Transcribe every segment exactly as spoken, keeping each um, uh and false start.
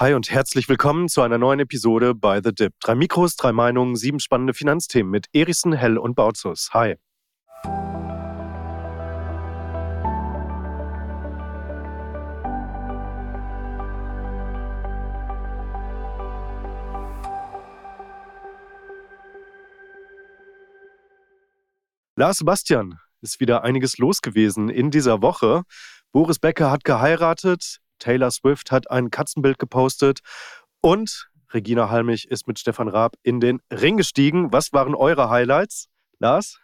Hi und herzlich willkommen zu einer neuen Episode bei The Dip. Drei Mikros, drei Meinungen, sieben spannende Finanzthemen mit Erichsen, Hell und Bautzus. Hi. Lars Sebastian, ist wieder einiges los gewesen in dieser Woche. Boris Becker hat geheiratet, Taylor Swift hat ein Katzenbild gepostet und Regina Halmich ist mit Stefan Raab in den Ring gestiegen. Was waren eure Highlights, Lars?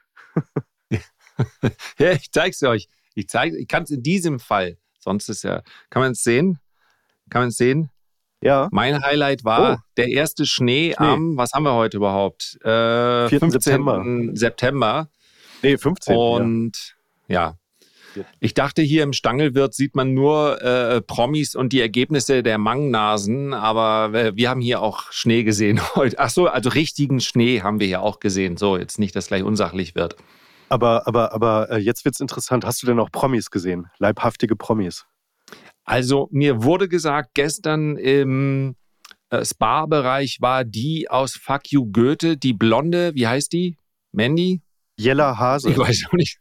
Ja, ich zeig's euch. Ich zeige, ich kann es in diesem Fall. Sonst ist ja, kann man es sehen? Kann man es sehen? Ja. Mein Highlight war oh. der erste Schnee, Schnee am, was haben wir heute überhaupt? Äh, vierten fünfzehnten September. Nee, fünfzehnten Und ja. ja. Ich dachte, hier im Stangelwirt sieht man nur äh, Promis und die Ergebnisse der Mangnasen, aber wir, wir haben hier auch Schnee gesehen heute. Ach so, also richtigen Schnee haben wir hier auch gesehen. So, jetzt nicht, dass gleich unsachlich wird. Aber, aber, aber jetzt wird's interessant. Hast du denn auch Promis gesehen? Leibhaftige Promis? Also mir wurde gesagt, gestern im äh, Spa-Bereich war die aus Fuck You Goethe, die Blonde, wie heißt die? Mandy? Jella Hase. Ich weiß auch nicht.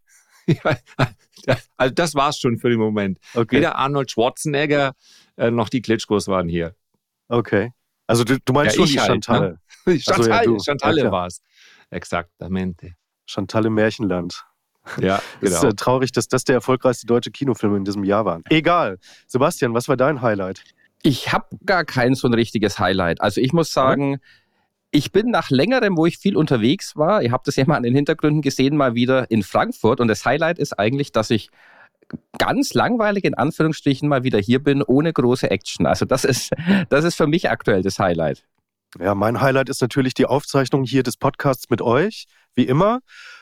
Also das war's schon für den Moment. Okay. Weder Arnold Schwarzenegger äh, noch die Klitschkos waren hier. Okay. Also du, du meinst ja, schon die halt, Chantal. Ne? Chantal, also, ja, Chantalle ja, war es. Exaktamente. Chantal im Märchenland. Ja, genau. Es ist äh, traurig, dass das der erfolgreichste deutsche Kinofilm in diesem Jahr war. Egal. Sebastian, was war dein Highlight? Ich habe gar kein so ein richtiges Highlight. Also ich muss sagen, ja? ich bin nach längerem, wo ich viel unterwegs war, ihr habt das ja mal an den Hintergründen gesehen, mal wieder in Frankfurt. Und das Highlight ist eigentlich, dass ich ganz langweilig in Anführungsstrichen mal wieder hier bin, ohne große Action. Also das ist, das ist für mich aktuell das Highlight. Ja, mein Highlight ist natürlich die Aufzeichnung hier des Podcasts mit euch, wie immer.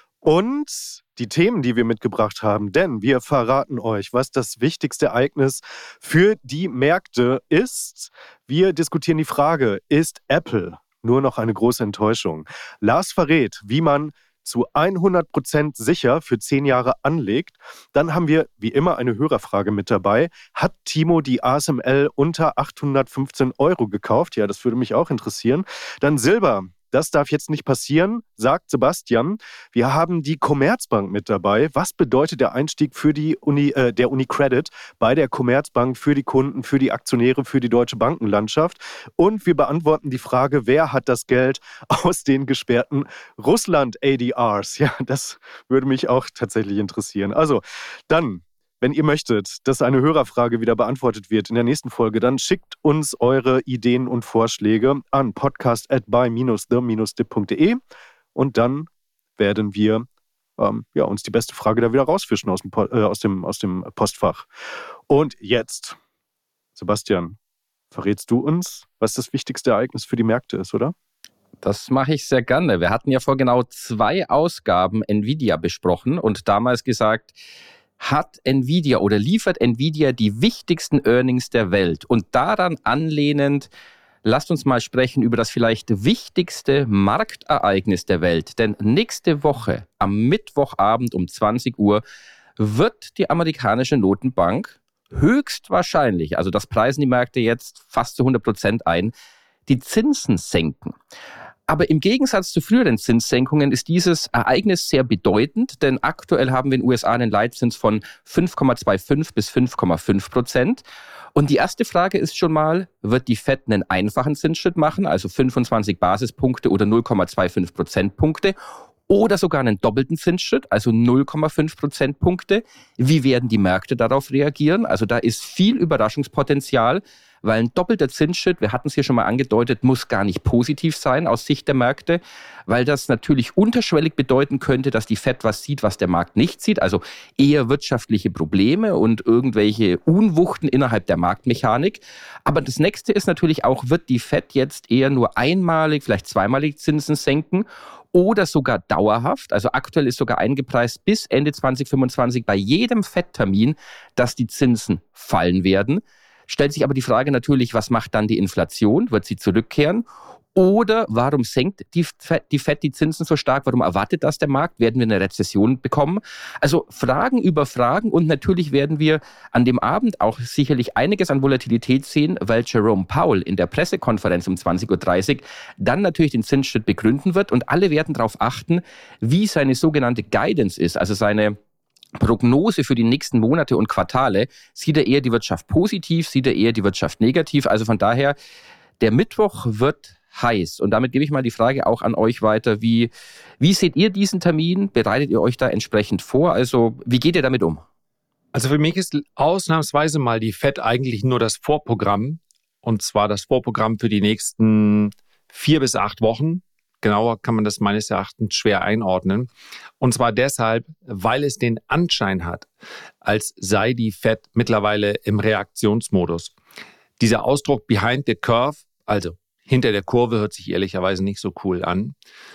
Und die Themen, die wir mitgebracht haben, denn wir verraten euch, was das wichtigste Ereignis für die Märkte ist. Wir diskutieren die Frage, ist Apple nur noch eine große Enttäuschung? Lars verrät, wie man zu hundert Prozent sicher für zehn Jahre anlegt. Dann haben wir wie immer eine Hörerfrage mit dabei. Hat Timo die A S M L unter achthundertfünfzehn Euro gekauft? Ja, das würde mich auch interessieren. Dann Silber. Das darf jetzt nicht passieren, sagt Sebastian. Wir haben die Commerzbank mit dabei. Was bedeutet der Einstieg für die Uni, äh, der UniCredit bei der Commerzbank für die Kunden, für die Aktionäre, für die deutsche Bankenlandschaft? Und wir beantworten die Frage, wer hat das Geld aus den gesperrten Russland-A D Rs? Ja, das würde mich auch tatsächlich interessieren. Also, dann... Wenn ihr möchtet, dass eine Hörerfrage wieder beantwortet wird in der nächsten Folge, dann schickt uns eure Ideen und Vorschläge an podcast at buy dash the dash dip punkt de und dann werden wir ähm, ja, uns die beste Frage da wieder rausfischen aus dem, äh, aus dem, aus dem Postfach. Und jetzt, Sebastian, verrätst du uns, was das wichtigste Ereignis für die Märkte ist, oder? Das mache ich sehr gerne. Wir hatten ja vor genau zwei Ausgaben Nvidia besprochen und damals gesagt, hat Nvidia oder liefert Nvidia die wichtigsten Earnings der Welt? Und daran anlehnend, lasst uns mal sprechen über das vielleicht wichtigste Marktereignis der Welt. Denn nächste Woche, am Mittwochabend um zwanzig Uhr, wird die amerikanische Notenbank höchstwahrscheinlich, also das preisen die Märkte jetzt fast zu hundert Prozent ein, die Zinsen senken. Aber im Gegensatz zu früheren Zinssenkungen ist dieses Ereignis sehr bedeutend, denn aktuell haben wir in den U S A einen Leitzins von fünf Komma fünfundzwanzig bis fünf Komma fünf Prozent. Und die erste Frage ist schon mal, wird die Fed einen einfachen Zinsschritt machen, also fünfundzwanzig Basispunkte oder null Komma fünfundzwanzig Prozentpunkte? Oder sogar einen doppelten Zinsschritt, also null Komma fünf Prozentpunkte. Wie werden die Märkte darauf reagieren? Also da ist viel Überraschungspotenzial, weil ein doppelter Zinsschritt, wir hatten es hier schon mal angedeutet, muss gar nicht positiv sein aus Sicht der Märkte, weil das natürlich unterschwellig bedeuten könnte, dass die Fed was sieht, was der Markt nicht sieht, also eher wirtschaftliche Probleme und irgendwelche Unwuchten innerhalb der Marktmechanik. Aber das nächste ist natürlich auch, wird die Fed jetzt eher nur einmalig, vielleicht zweimalig Zinsen senken oder sogar dauerhaft. Also aktuell ist sogar eingepreist bis Ende zwanzig fünfundzwanzig bei jedem Fed-Termin, dass die Zinsen fallen werden. Stellt sich aber die Frage natürlich, was macht dann die Inflation? Wird sie zurückkehren? Oder warum senkt die Fed, die Fed die Zinsen so stark? Warum erwartet das der Markt? Werden wir eine Rezession bekommen? Also Fragen über Fragen und natürlich werden wir an dem Abend auch sicherlich einiges an Volatilität sehen, weil Jerome Powell in der Pressekonferenz um zwanzig Uhr dreißig dann natürlich den Zinsschritt begründen wird und alle werden darauf achten, wie seine sogenannte Guidance ist, also seine Prognose für die nächsten Monate und Quartale. Sieht er eher die Wirtschaft positiv, sieht er eher die Wirtschaft negativ? Also von daher, der Mittwoch wird heiß. Und damit gebe ich mal die Frage auch an euch weiter. Wie, wie seht ihr diesen Termin? Bereitet ihr euch da entsprechend vor? Also wie geht ihr damit um? Also für mich ist ausnahmsweise mal die Fed eigentlich nur das Vorprogramm. Und zwar das Vorprogramm für die nächsten vier bis acht Wochen. Genauer kann man das meines Erachtens schwer einordnen. Und zwar deshalb, weil es den Anschein hat, als sei die Fed mittlerweile im Reaktionsmodus. Dieser Ausdruck behind the curve, also hinter der Kurve, hört sich ehrlicherweise nicht so cool an.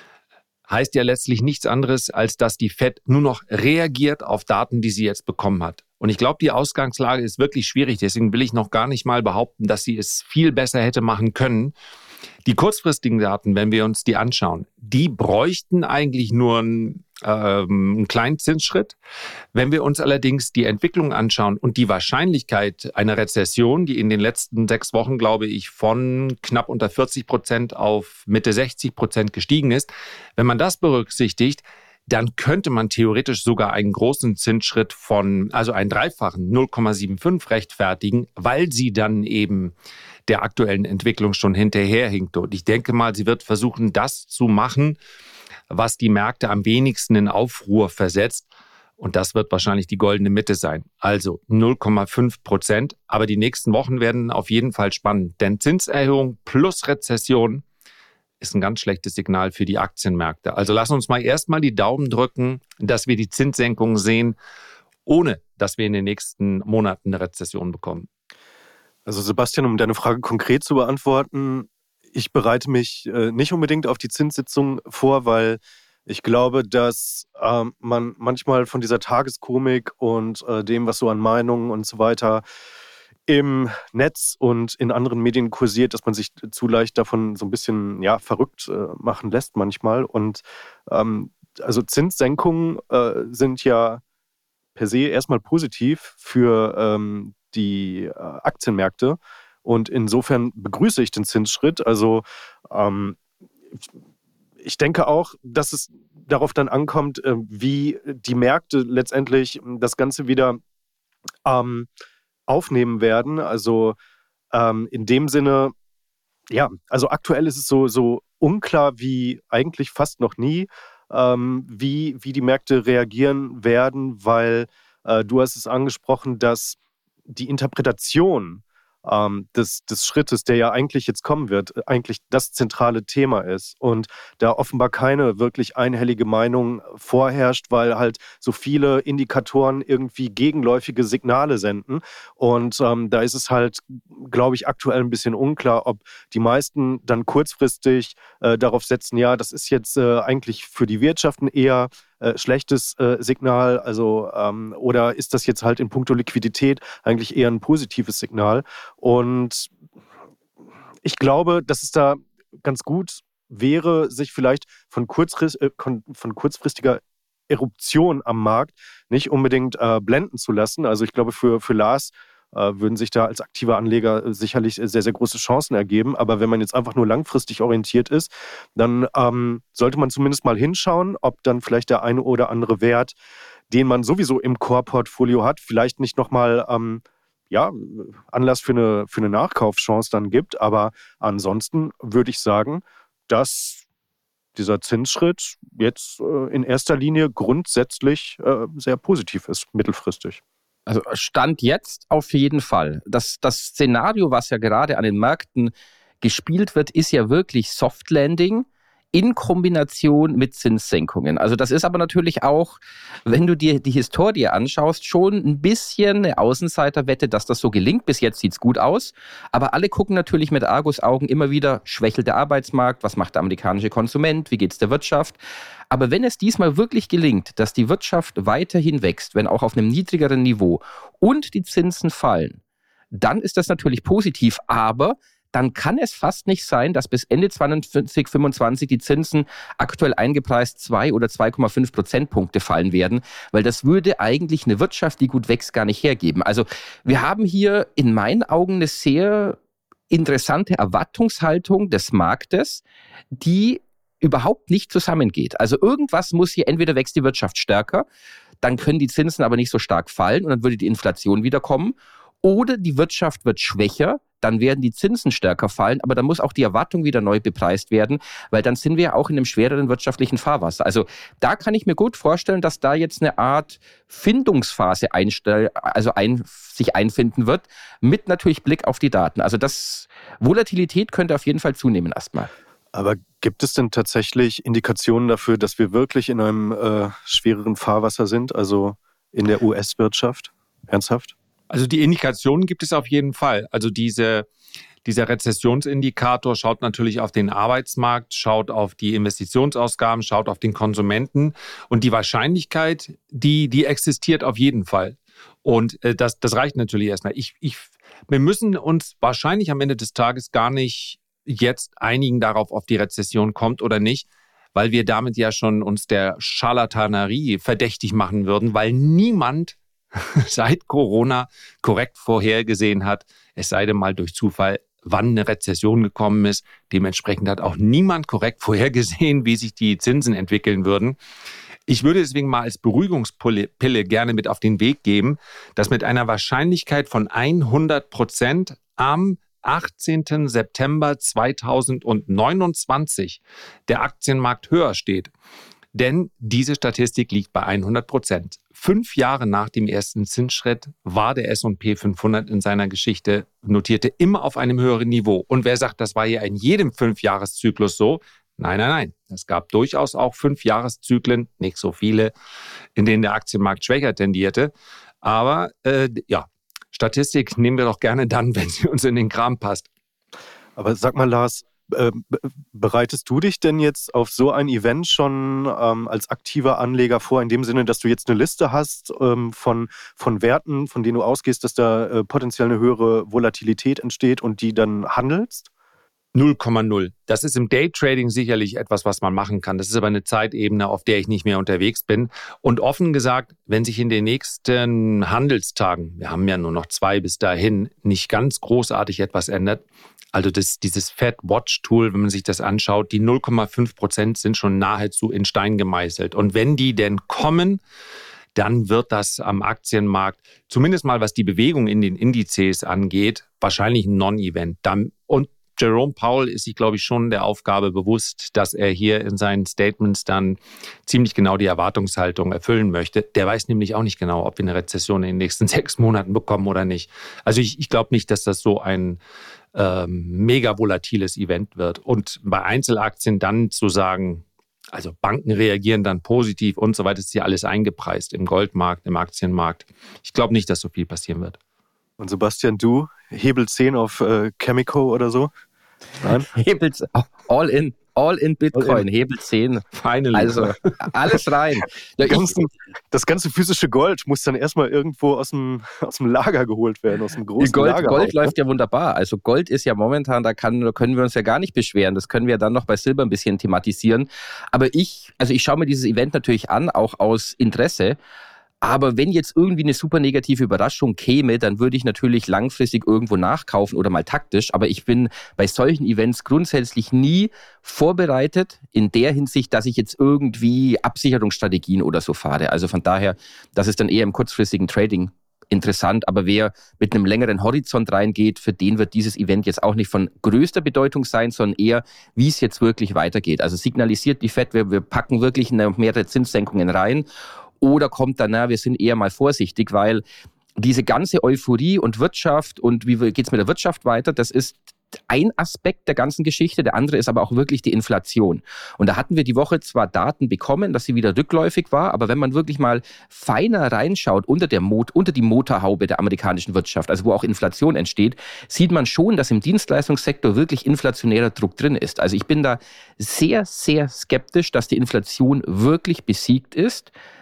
Heißt ja letztlich nichts anderes, als dass die Fed nur noch reagiert auf Daten, die sie jetzt bekommen hat. Und ich glaube, die Ausgangslage ist wirklich schwierig. Deswegen will ich noch gar nicht mal behaupten, dass sie es viel besser hätte machen können. Die kurzfristigen Daten, wenn wir uns die anschauen, die bräuchten eigentlich nur einen, ähm, einen kleinen Zinsschritt. Wenn wir uns allerdings die Entwicklung anschauen und die Wahrscheinlichkeit einer Rezession, die in den letzten sechs Wochen, glaube ich, von knapp unter vierzig Prozent auf Mitte sechzig Prozent gestiegen ist, wenn man das berücksichtigt, dann könnte man theoretisch sogar einen großen Zinsschritt von, also einen dreifachen null Komma fünfundsiebzig rechtfertigen, weil sie dann eben der aktuellen Entwicklung schon hinterherhinkt. Und ich denke mal, sie wird versuchen, das zu machen, was die Märkte am wenigsten in Aufruhr versetzt. Und das wird wahrscheinlich die goldene Mitte sein. Also null Komma fünf Prozent. Aber die nächsten Wochen werden auf jeden Fall spannend. Denn Zinserhöhung plus Rezession ist ein ganz schlechtes Signal für die Aktienmärkte. Also lass uns mal erstmal die Daumen drücken, dass wir die Zinssenkung sehen, ohne dass wir in den nächsten Monaten eine Rezession bekommen. Also Sebastian, um deine Frage konkret zu beantworten, ich bereite mich äh, nicht unbedingt auf die Zinssitzung vor, weil ich glaube, dass äh, man manchmal von dieser Tageskomik und äh, dem, was so an Meinungen und so weiter im Netz und in anderen Medien kursiert, dass man sich zu leicht davon so ein bisschen ja, verrückt äh, machen lässt manchmal. Und ähm, also Zinssenkungen äh, sind ja per se erstmal positiv für ähm, die äh, Aktienmärkte. Und insofern begrüße ich den Zinsschritt. Also ähm, ich denke auch, dass es darauf dann ankommt, äh, wie die Märkte letztendlich das Ganze wieder ähm, aufnehmen werden. Also ähm, in dem Sinne, ja, also aktuell ist es so, so unklar wie eigentlich fast noch nie, ähm, wie, wie die Märkte reagieren werden, weil äh, du hast es angesprochen, dass die Interpretation ähm, des, des Schrittes, der ja eigentlich jetzt kommen wird, eigentlich das zentrale Thema ist und da offenbar keine wirklich einhellige Meinung vorherrscht, weil halt so viele Indikatoren irgendwie gegenläufige Signale senden und ähm, da ist es halt, glaube ich, aktuell ein bisschen unklar, ob die meisten dann kurzfristig äh, darauf setzen, ja, das ist jetzt äh, eigentlich für die Wirtschaft ein eher Äh, schlechtes äh, Signal, also ähm, oder ist das jetzt halt in puncto Liquidität eigentlich eher ein positives Signal? Und ich glaube, dass es da ganz gut wäre, sich vielleicht von, kurzfrist, äh, von kurzfristiger Eruption am Markt nicht unbedingt äh, blenden zu lassen. Also ich glaube, für, für Lars äh, würden sich da als aktiver Anleger sicherlich sehr, sehr große Chancen ergeben. Aber wenn man jetzt einfach nur langfristig orientiert ist, dann ähm, sollte man zumindest mal hinschauen, ob dann vielleicht der eine oder andere Wert, den man sowieso im Core-Portfolio hat, vielleicht nicht nochmal ähm, ja, Anlass für eine, für eine Nachkaufchance dann gibt. Aber ansonsten würde ich sagen, dass dieser Zinsschritt jetzt äh, in erster Linie grundsätzlich äh, sehr positiv ist, mittelfristig. Also Stand jetzt auf jeden Fall. Das, das Szenario, was ja gerade an den Märkten gespielt wird, ist ja wirklich Soft Landing in Kombination mit Zinssenkungen. Also das ist aber natürlich auch, wenn du dir die Historie anschaust, schon ein bisschen eine Außenseiterwette, dass das so gelingt. Bis jetzt sieht es gut aus. Aber alle gucken natürlich mit Argusaugen immer wieder, schwächelt der Arbeitsmarkt, was macht der amerikanische Konsument, wie geht es der Wirtschaft. Aber wenn es diesmal wirklich gelingt, dass die Wirtschaft weiterhin wächst, wenn auch auf einem niedrigeren Niveau und die Zinsen fallen, dann ist das natürlich positiv. Aber dann kann es fast nicht sein, dass bis Ende zwanzig fünfundzwanzig die Zinsen aktuell eingepreist zwei oder zwei Komma fünf Prozentpunkte fallen werden, weil das würde eigentlich eine Wirtschaft, die gut wächst, gar nicht hergeben. Also wir haben hier in meinen Augen eine sehr interessante Erwartungshaltung des Marktes, die überhaupt nicht zusammengeht. Also irgendwas muss hier, entweder wächst die Wirtschaft stärker, dann können die Zinsen aber nicht so stark fallen und dann würde die Inflation wieder kommen, oder die Wirtschaft wird schwächer, dann werden die Zinsen stärker fallen, aber dann muss auch die Erwartung wieder neu bepreist werden, weil dann sind wir ja auch in einem schwereren wirtschaftlichen Fahrwasser. Also da kann ich mir gut vorstellen, dass da jetzt eine Art Findungsphase einstell, also ein, sich einfinden wird, mit natürlich Blick auf die Daten. Also das Volatilität könnte auf jeden Fall zunehmen erstmal. Aber gibt es denn tatsächlich Indikationen dafür, dass wir wirklich in einem äh, schwereren Fahrwasser sind, also in der U S-Wirtschaft? Ernsthaft? Also die Indikationen gibt es auf jeden Fall. Also diese, dieser Rezessionsindikator schaut natürlich auf den Arbeitsmarkt, schaut auf die Investitionsausgaben, schaut auf den Konsumenten. Und die Wahrscheinlichkeit, die, die existiert auf jeden Fall. Und äh, das, das reicht natürlich erstmal. Ich, ich, wir müssen uns wahrscheinlich am Ende des Tages gar nicht jetzt einigen darauf, ob die Rezession kommt oder nicht, weil wir damit ja schon uns der Scharlatanerie verdächtig machen würden, weil niemand seit Corona korrekt vorhergesehen hat, es sei denn mal durch Zufall, wann eine Rezession gekommen ist. Dementsprechend hat auch niemand korrekt vorhergesehen, wie sich die Zinsen entwickeln würden. Ich würde deswegen mal als Beruhigungspille gerne mit auf den Weg geben, dass mit einer Wahrscheinlichkeit von hundert Prozent am achtzehnten September zweitausendneunundzwanzig der Aktienmarkt höher steht. Denn diese Statistik liegt bei hundert Prozent. Fünf Jahre nach dem ersten Zinsschritt war der S und P fünfhundert in seiner Geschichte notierte immer auf einem höheren Niveau. Und wer sagt, das war ja in jedem Fünfjahreszyklus so? Nein, nein, nein. Es gab durchaus auch Fünfjahreszyklen, nicht so viele, in denen der Aktienmarkt schwächer tendierte. Aber äh, ja, Statistik nehmen wir doch gerne dann, wenn sie uns in den Kram passt. Aber sag mal, Lars, Äh, bereitest du dich denn jetzt auf so ein Event schon ähm, als aktiver Anleger vor, in dem Sinne, dass du jetzt eine Liste hast ähm, von, von Werten, von denen du ausgehst, dass da äh, potenziell eine höhere Volatilität entsteht und die dann handelst? null Komma null. Das ist im Daytrading sicherlich etwas, was man machen kann. Das ist aber eine Zeitebene, auf der ich nicht mehr unterwegs bin. Und offen gesagt, wenn sich in den nächsten Handelstagen, wir haben ja nur noch zwei bis dahin, nicht ganz großartig etwas ändert, also das, dieses Fed-Watch-Tool, wenn man sich das anschaut, die null Komma fünf Prozent sind schon nahezu in Stein gemeißelt. Und wenn die denn kommen, dann wird das am Aktienmarkt, zumindest mal was die Bewegung in den Indizes angeht, wahrscheinlich ein Non-Event. Und Jerome Powell ist sich, glaube ich, schon der Aufgabe bewusst, dass er hier in seinen Statements dann ziemlich genau die Erwartungshaltung erfüllen möchte. Der weiß nämlich auch nicht genau, ob wir eine Rezession in den nächsten sechs Monaten bekommen oder nicht. Also ich, ich glaube nicht, dass das so ein ähm, mega volatiles Event wird. Und bei Einzelaktien dann zu sagen, also Banken reagieren dann positiv und so weiter, ist ja alles eingepreist im Goldmarkt, im Aktienmarkt. Ich glaube nicht, dass so viel passieren wird. Und Sebastian, du, Hebel zehn auf äh, Chemico oder so? Nein? Hebel, all in, all in Bitcoin, all in. Hebel zehn. Finally. Also alles rein. Ja, ganzen, das ganze physische Gold muss dann erstmal irgendwo aus dem, aus dem Lager geholt werden, aus dem großen Gold, Lager. Gold auch, läuft ne? ja wunderbar. Also Gold ist ja momentan, da, kann, da können wir uns ja gar nicht beschweren. Das können wir dann noch bei Silber ein bisschen thematisieren. Aber ich, also ich schaue mir dieses Event natürlich an, auch aus Interesse. Aber wenn jetzt irgendwie eine super negative Überraschung käme, dann würde ich natürlich langfristig irgendwo nachkaufen oder mal taktisch. Aber ich bin bei solchen Events grundsätzlich nie vorbereitet in der Hinsicht, dass ich jetzt irgendwie Absicherungsstrategien oder so fahre. Also von daher, das ist dann eher im kurzfristigen Trading interessant. Aber wer mit einem längeren Horizont reingeht, für den wird dieses Event jetzt auch nicht von größter Bedeutung sein, sondern eher, wie es jetzt wirklich weitergeht. Also signalisiert die Fed, wir, wir packen wirklich eine, mehrere Zinssenkungen rein. Oder kommt dann, na, wir sind eher mal vorsichtig, weil diese ganze Euphorie und Wirtschaft und wie geht es mit der Wirtschaft weiter, das ist ein Aspekt der ganzen Geschichte. Der andere ist aber auch wirklich die Inflation. Und da hatten wir die Woche zwar Daten bekommen, dass sie wieder rückläufig war, aber wenn man wirklich mal feiner reinschaut unter, der Mot- unter die Motorhaube der amerikanischen Wirtschaft, also wo auch Inflation entsteht, sieht man schon, dass im Dienstleistungssektor wirklich inflationärer Druck drin ist. Also ich bin da sehr, sehr skeptisch, dass die Inflation wirklich besiegt ist.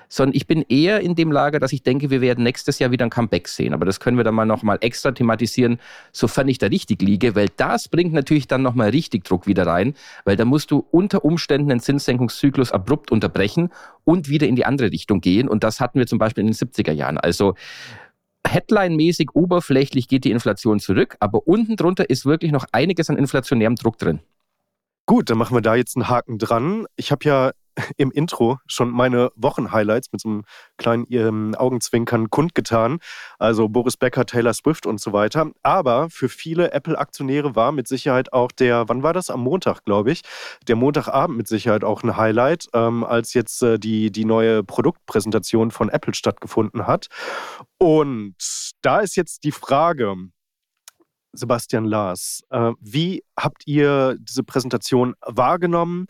sondern ich bin eher in dem Lager, dass ich denke, wir werden nächstes Jahr wieder ein Comeback sehen. Aber das können wir dann mal nochmal extra thematisieren, sofern ich da richtig liege, weil das bringt natürlich dann nochmal richtig Druck wieder rein, weil da musst du unter Umständen einen Zinssenkungszyklus abrupt unterbrechen und wieder in die andere Richtung gehen. Und das hatten wir zum Beispiel in den siebziger Jahren. Also Headline-mäßig, oberflächlich geht die Inflation zurück, aber unten drunter ist wirklich noch einiges an inflationärem Druck drin. Gut, dann machen wir da jetzt einen Haken dran. Ich habe ja im Intro schon meine Wochenhighlights mit so einem kleinen ähm, Augenzwinkern kundgetan. Also Boris Becker, Taylor Swift und so weiter. Aber für viele Apple-Aktionäre war mit Sicherheit auch der, wann war das? Am Montag, glaube ich. Der Montagabend mit Sicherheit auch ein Highlight, ähm, als jetzt äh, die, die neue Produktpräsentation von Apple stattgefunden hat. Und da ist jetzt die Frage, Sebastian Lars, äh, wie habt ihr diese Präsentation wahrgenommen?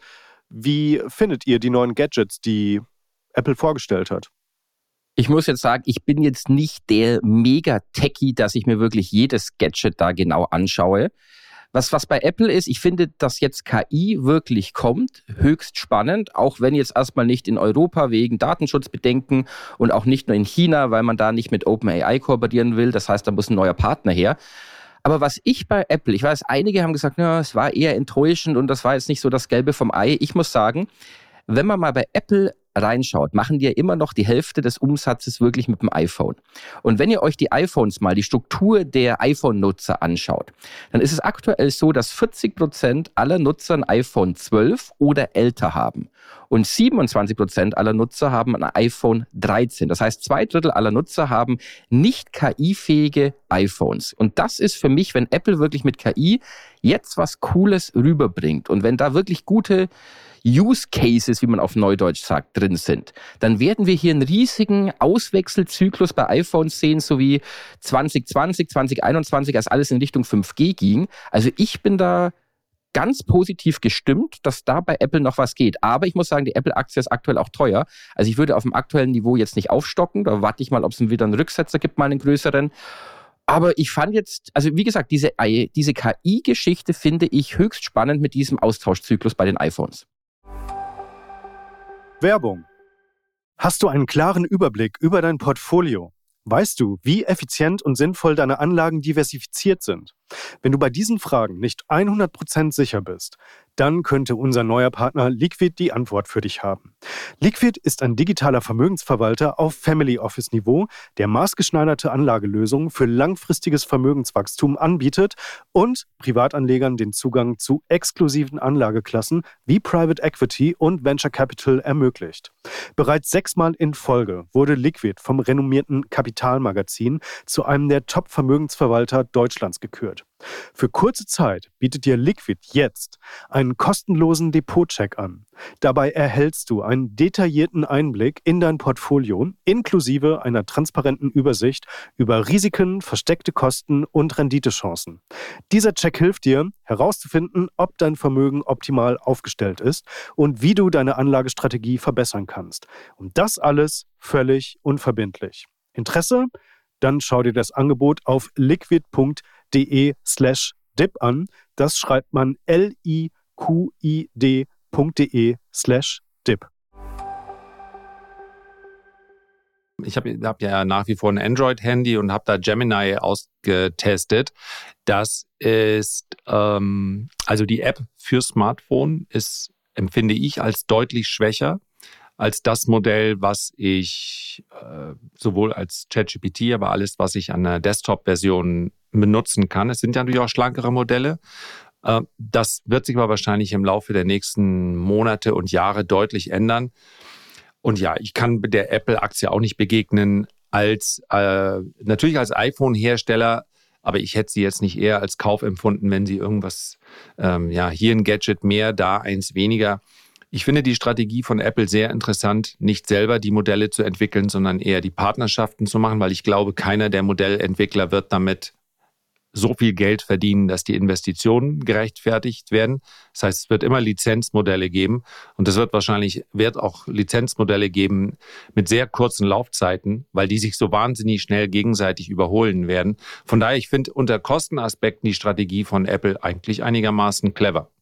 Wie findet ihr die neuen Gadgets, die Apple vorgestellt hat? Ich muss jetzt sagen, ich bin jetzt nicht der Mega-Techie, dass ich mir wirklich jedes Gadget da genau anschaue. Was, was bei Apple ist, ich finde, dass jetzt K I wirklich kommt, höchst spannend, auch wenn jetzt erstmal nicht in Europa wegen Datenschutzbedenken und auch nicht nur in China, weil man da nicht mit OpenAI kooperieren will. Das heißt, da muss ein neuer Partner her. Aber was ich bei Apple, ich weiß, einige haben gesagt, ja, es war eher enttäuschend und das war jetzt nicht so das Gelbe vom Ei. Ich muss sagen, wenn man mal bei Apple reinschaut, machen die ja immer noch die Hälfte des Umsatzes wirklich mit dem iPhone. Und wenn ihr euch die iPhones mal, die Struktur der iPhone-Nutzer anschaut, dann ist es aktuell so, dass vierzig Prozent aller Nutzer ein iPhone zwölf oder älter haben. Und siebenundzwanzig Prozent aller Nutzer haben ein iPhone dreizehn. Das heißt, zwei Drittel aller Nutzer haben nicht K I-fähige iPhones. Und das ist für mich, wenn Apple wirklich mit K I jetzt was Cooles rüberbringt und wenn da wirklich gute Use Cases, wie man auf Neudeutsch sagt, drin sind, dann werden wir hier einen riesigen Auswechselzyklus bei iPhones sehen, so wie zwanzig zwanzig, zwanzig einundzwanzig, als alles in Richtung fünf G ging. Also ich bin da ganz positiv gestimmt, dass da bei Apple noch was geht. Aber ich muss sagen, die Apple-Aktie ist aktuell auch teuer. Also ich würde auf dem aktuellen Niveau jetzt nicht aufstocken. Da warte ich mal, ob es wieder einen Rücksetzer gibt, mal einen größeren. Aber ich fand jetzt, also wie gesagt, diese, diese K I-Geschichte finde ich höchst spannend mit diesem Austauschzyklus bei den iPhones. Werbung. Hast du einen klaren Überblick über dein Portfolio? Weißt du, wie effizient und sinnvoll deine Anlagen diversifiziert sind? Wenn du bei diesen Fragen nicht hundert Prozent sicher bist, dann könnte unser neuer Partner Liquid die Antwort für dich haben. Liquid ist ein digitaler Vermögensverwalter auf Family Office Niveau, der maßgeschneiderte Anlagelösungen für langfristiges Vermögenswachstum anbietet und Privatanlegern den Zugang zu exklusiven Anlageklassen wie Private Equity und Venture Capital ermöglicht. Bereits sechsmal in Folge wurde Liquid vom renommierten Kapitalmagazin zu einem der Top-Vermögensverwalter Deutschlands gekürt. Für kurze Zeit bietet dir Liquid jetzt einen kostenlosen Depotcheck an. Dabei erhältst du einen detaillierten Einblick in dein Portfolio inklusive einer transparenten Übersicht über Risiken, versteckte Kosten und Renditechancen. Dieser Check hilft dir, herauszufinden, ob dein Vermögen optimal aufgestellt ist und wie du deine Anlagestrategie verbessern kannst. Und das alles völlig unverbindlich. Interesse? Dann schau dir das Angebot auf liquid.de slash dip an. Das schreibt man L-I-Q-I-D.de slash dip. Ich habe hab ja nach wie vor ein Android-Handy und habe da Gemini ausgetestet. Das ist, ähm, also die App für Smartphone ist, empfinde ich, als deutlich schwächer als das Modell, was ich äh, sowohl als ChatGPT, aber alles, was ich an der Desktop-Version benutzen kann. Es sind ja natürlich auch schlankere Modelle. Äh, das wird sich aber wahrscheinlich im Laufe der nächsten Monate und Jahre deutlich ändern. Und ja, ich kann der Apple-Aktie auch nicht begegnen als, äh, natürlich als iPhone-Hersteller, aber ich hätte sie jetzt nicht eher als Kauf empfunden, wenn sie irgendwas, ähm, ja, hier ein Gadget mehr, da eins weniger. Ich finde die Strategie von Apple sehr interessant, nicht selber die Modelle zu entwickeln, sondern eher die Partnerschaften zu machen, weil ich glaube, keiner der Modellentwickler wird damit so viel Geld verdienen, dass die Investitionen gerechtfertigt werden. Das heißt, es wird immer Lizenzmodelle geben und es wird wahrscheinlich wird auch Lizenzmodelle geben mit sehr kurzen Laufzeiten, weil die sich so wahnsinnig schnell gegenseitig überholen werden. Von daher, ich finde unter Kostenaspekten die Strategie von Apple eigentlich einigermaßen clever.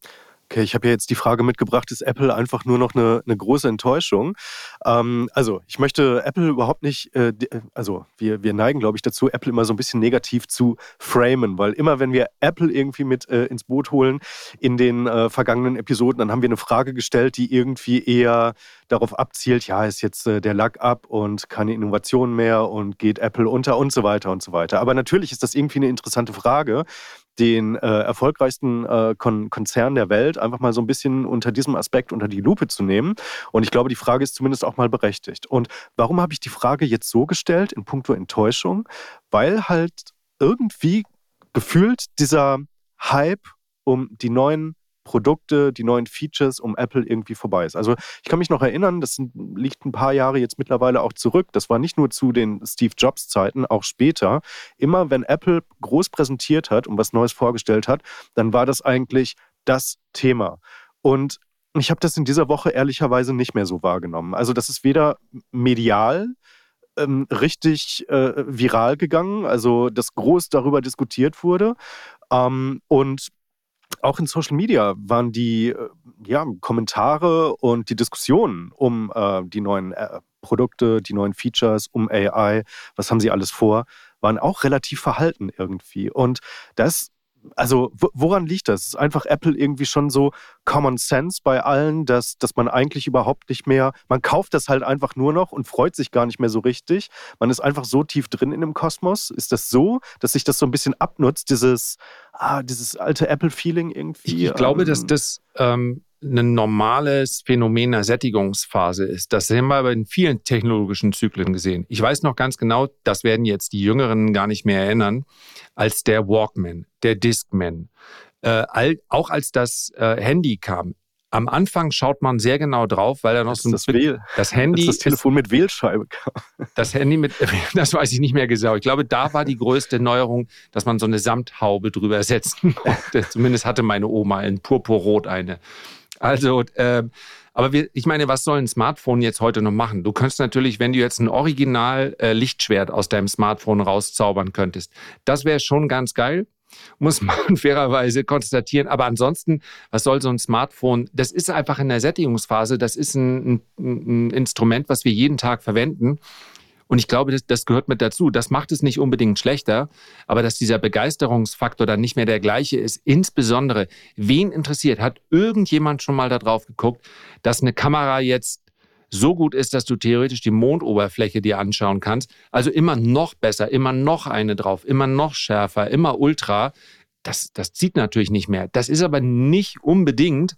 Okay, ich habe ja jetzt die Frage mitgebracht, ist Apple einfach nur noch eine, eine große Enttäuschung? Ähm, also ich möchte Apple überhaupt nicht, äh, also wir, wir neigen, glaube ich, dazu, Apple immer so ein bisschen negativ zu framen, weil immer, wenn wir Apple irgendwie mit äh, ins Boot holen in den äh, vergangenen Episoden, dann haben wir eine Frage gestellt, die irgendwie eher darauf abzielt, ja, ist jetzt äh, der Lack ab und keine Innovation mehr und geht Apple unter und so weiter und so weiter. Aber natürlich ist das irgendwie eine interessante Frage, den äh, erfolgreichsten äh, Kon- Konzern der Welt einfach mal so ein bisschen unter diesem Aspekt unter die Lupe zu nehmen. Und ich glaube, die Frage ist zumindest auch mal berechtigt. Und warum habe ich die Frage jetzt so gestellt, in puncto Enttäuschung? Weil halt irgendwie gefühlt dieser Hype um die neuen Produkte, die neuen Features um Apple irgendwie vorbei ist. Also ich kann mich noch erinnern, das liegt ein paar Jahre jetzt mittlerweile auch zurück. Das war nicht nur zu den Steve Jobs Zeiten, auch später. Immer wenn Apple groß präsentiert hat und was Neues vorgestellt hat, dann war das eigentlich das Thema. Und ich habe das in dieser Woche ehrlicherweise nicht mehr so wahrgenommen. Also das ist weder medial ähm, richtig äh, viral gegangen, also dass groß darüber diskutiert wurde. Ähm, und Auch in Social Media waren die äh, ja, Kommentare und die Diskussionen um äh, die neuen äh, Produkte, die neuen Features, um A I, was haben sie alles vor, waren auch relativ verhalten irgendwie. Und das, also w- woran liegt das? Es ist einfach Apple irgendwie schon so Common Sense bei allen, dass, dass man eigentlich überhaupt nicht mehr, man kauft das halt einfach nur noch und freut sich gar nicht mehr so richtig. Man ist einfach so tief drin in dem Kosmos. Ist das so, dass sich das so ein bisschen abnutzt, dieses, ah, dieses alte Apple-Feeling irgendwie? Ich, ich glaube, ähm, dass das ähm, ein normales Phänomen der Sättigungsphase ist. Das haben wir aber in vielen technologischen Zyklen gesehen. Ich weiß noch ganz genau, das werden jetzt die Jüngeren gar nicht mehr erinnern, als der Walkman, der Discman, äh, all, auch als das äh, Handy kam. Am Anfang schaut man sehr genau drauf, weil da noch Als so ein das Wähl- das Handy als das Telefon mit Wählscheibe kam. Das Handy mit, das weiß ich nicht mehr genau. Ich glaube, da war die größte Neuerung, dass man so eine Samthaube drüber setzen konnte. Zumindest hatte meine Oma in Purpurrot eine. Also, äh, aber wir, ich meine, was soll ein Smartphone jetzt heute noch machen? Du könntest natürlich, wenn du jetzt ein Original äh, Lichtschwert aus deinem Smartphone rauszaubern könntest, das wäre schon ganz geil. Muss man fairerweise konstatieren. Aber ansonsten, was soll so ein Smartphone? Das ist einfach in der Sättigungsphase. Das ist ein, ein, ein Instrument, was wir jeden Tag verwenden. Und ich glaube, das, das gehört mit dazu. Das macht es nicht unbedingt schlechter. Aber dass dieser Begeisterungsfaktor dann nicht mehr der gleiche ist, insbesondere, wen interessiert, hat irgendjemand schon mal da drauf geguckt, dass eine Kamera jetzt so gut ist, dass du theoretisch die Mondoberfläche dir anschauen kannst. Also immer noch besser, immer noch eine drauf, immer noch schärfer, immer ultra. Das, das zieht natürlich nicht mehr. Das ist aber nicht unbedingt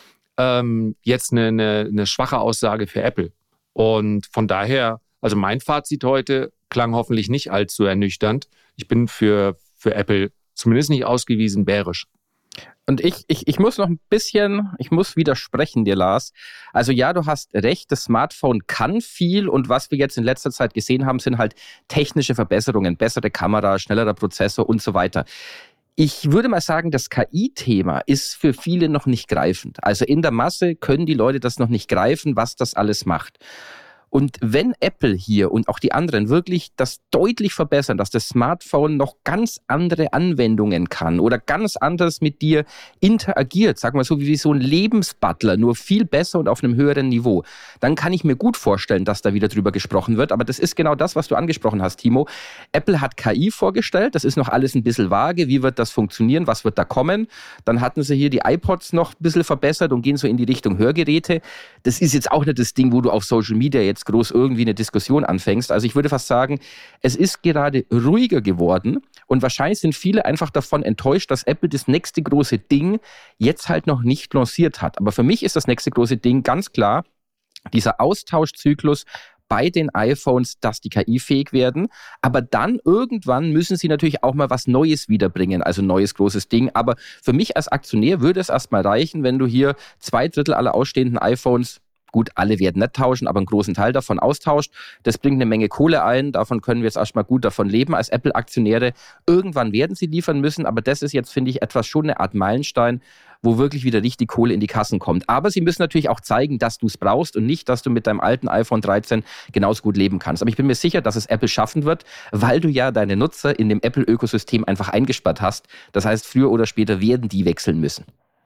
ähm, jetzt eine, eine, eine schwache Aussage für Apple. Und von daher, also mein Fazit heute klang hoffentlich nicht allzu ernüchternd. Ich bin für, für Apple zumindest nicht ausgewiesen bärisch. Und ich, ich, ich muss noch ein bisschen, ich muss widersprechen dir, Lars. Also ja, du hast recht, das Smartphone kann viel und was wir jetzt in letzter Zeit gesehen haben, sind halt technische Verbesserungen, bessere Kamera, schnellerer Prozessor und so weiter. Ich würde mal sagen, das K I-Thema ist für viele noch nicht greifend. Also in der Masse können die Leute das noch nicht greifen, was das alles macht. Und wenn Apple hier und auch die anderen wirklich das deutlich verbessern, dass das Smartphone noch ganz andere Anwendungen kann oder ganz anders mit dir interagiert, sagen wir so wie so ein Lebensbutler, nur viel besser und auf einem höheren Niveau, dann kann ich mir gut vorstellen, dass da wieder drüber gesprochen wird. Aber das ist genau das, was du angesprochen hast, Timo. Apple hat K I vorgestellt, das ist noch alles ein bisschen vage. Wie wird das funktionieren? Was wird da kommen? Dann hatten sie hier die iPods noch ein bisschen verbessert und gehen so in die Richtung Hörgeräte. Das ist jetzt auch nicht das Ding, wo du auf Social Media jetzt groß irgendwie eine Diskussion anfängst. Also ich würde fast sagen, es ist gerade ruhiger geworden und wahrscheinlich sind viele einfach davon enttäuscht, dass Apple das nächste große Ding jetzt halt noch nicht lanciert hat. Aber für mich ist das nächste große Ding ganz klar dieser Austauschzyklus bei den iPhones, dass die K I-fähig werden. Aber dann irgendwann müssen sie natürlich auch mal was Neues wiederbringen, also ein neues großes Ding. Aber für mich als Aktionär würde es erstmal reichen, wenn du hier zwei Drittel aller ausstehenden iPhones, gut, alle werden nicht tauschen, aber einen großen Teil davon austauscht. Das bringt eine Menge Kohle ein. Davon können wir jetzt erstmal gut davon leben als Apple-Aktionäre. Irgendwann werden sie liefern müssen, aber das ist jetzt, finde ich, etwas schon eine Art Meilenstein, wo wirklich wieder richtig Kohle in die Kassen kommt. Aber sie müssen natürlich auch zeigen, dass du es brauchst und nicht, dass du mit deinem alten iPhone dreizehn genauso gut leben kannst. Aber ich bin mir sicher, dass es Apple schaffen wird, weil du ja deine Nutzer in dem Apple-Ökosystem einfach eingesperrt hast. Das heißt, früher oder später werden die wechseln müssen.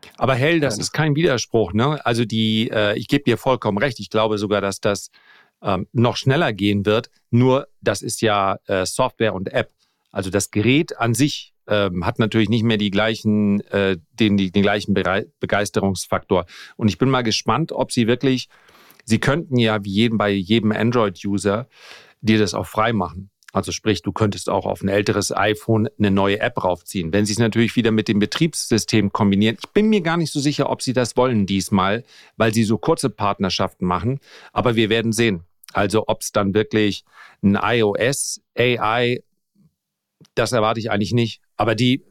Aber Hell, das ist kein Widerspruch, ne? Also die, äh, ich gebe dir vollkommen recht. Ich glaube sogar, dass das ähm, noch schneller gehen wird. Nur, das ist ja äh, Software und App. Also das Gerät an sich ähm, hat natürlich nicht mehr die gleichen, äh, den, die, den gleichen Bere- Begeisterungsfaktor. Und ich bin mal gespannt, ob sie wirklich, sie könnten ja wie jeden, bei jedem Android-User dir das auch frei machen. Also sprich, du könntest auch auf ein älteres iPhone eine neue App raufziehen. Wenn sie es natürlich wieder mit dem Betriebssystem kombinieren, ich bin mir gar nicht so sicher, ob sie das wollen diesmal, weil sie so kurze Partnerschaften machen. Aber wir werden sehen. Also ob es dann wirklich ein iOS-A I, das erwarte ich eigentlich nicht. Aber die,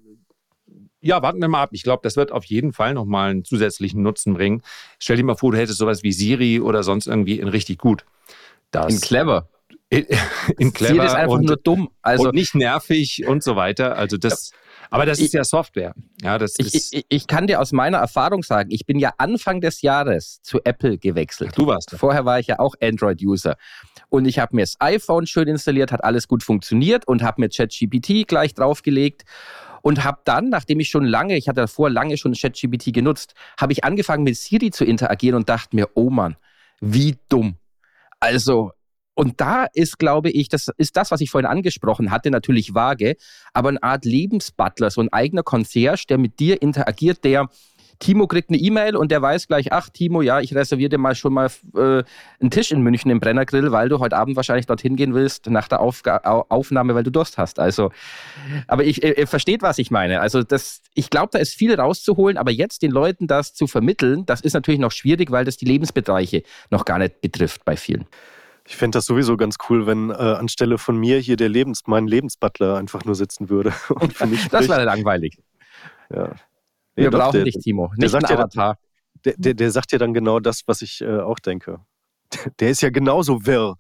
ja, warten wir mal ab. Ich glaube, das wird auf jeden Fall nochmal einen zusätzlichen Nutzen bringen. Stell dir mal vor, du hättest sowas wie Siri oder sonst irgendwie in richtig gut. Das, in clever. In, in clever. Siri ist einfach und, nur dumm. Also, und nicht nervig und so weiter. Also das, aber das ich, ist ja Software. Ja, das ich, ist, ich, ich kann dir aus meiner Erfahrung sagen, ich bin ja Anfang des Jahres zu Apple gewechselt. Du warst da. Vorher war ich ja auch Android-User. Und ich habe mir das iPhone schön installiert, hat alles gut funktioniert und habe mir ChatGPT gleich draufgelegt. Und habe dann, nachdem ich schon lange, ich hatte davor lange schon ChatGPT genutzt, habe ich angefangen mit Siri zu interagieren und dachte mir, oh Mann, wie dumm. Also, und da ist, glaube ich, das ist das, was ich vorhin angesprochen hatte, natürlich vage, aber eine Art Lebensbutler, so ein eigener Concierge, der mit dir interagiert, der Timo kriegt eine E-Mail und der weiß gleich, ach Timo, ja, ich reserviere dir mal schon mal äh, einen Tisch in München im Brennergrill, weil du heute Abend wahrscheinlich dorthin gehen willst nach der Aufga- Aufnahme, weil du Durst hast. Also, aber ich, ihr, ihr versteht, was ich meine. Also das, ich glaube, da ist viel rauszuholen, aber jetzt den Leuten das zu vermitteln, das ist natürlich noch schwierig, weil das die Lebensbereiche noch gar nicht betrifft bei vielen. Ich fände das sowieso ganz cool, wenn äh, anstelle von mir hier der Lebens, mein Lebensbutler einfach nur sitzen würde. Und für mich das wäre langweilig. Ja. Wir ja, doch, brauchen der, dich, Timo. Der Nicht sagt, ein ja, Avatar. der, der, der sagt ja dann genau das, was ich äh, auch denke. Der ist ja genauso wirr.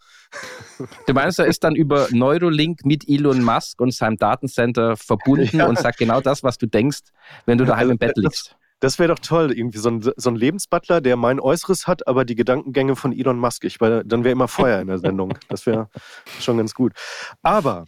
Du meinst, er ist dann über Neuralink mit Elon Musk und seinem Datencenter verbunden ja. und sagt genau das, was du denkst, wenn du daheim im Bett liegst. Das, das wäre doch toll, irgendwie so ein, so ein Lebensbutler, der mein Äußeres hat, aber die Gedankengänge von Elon Musk. Ich, weil dann wäre immer Feuer in der Sendung. Das wäre schon ganz gut. Aber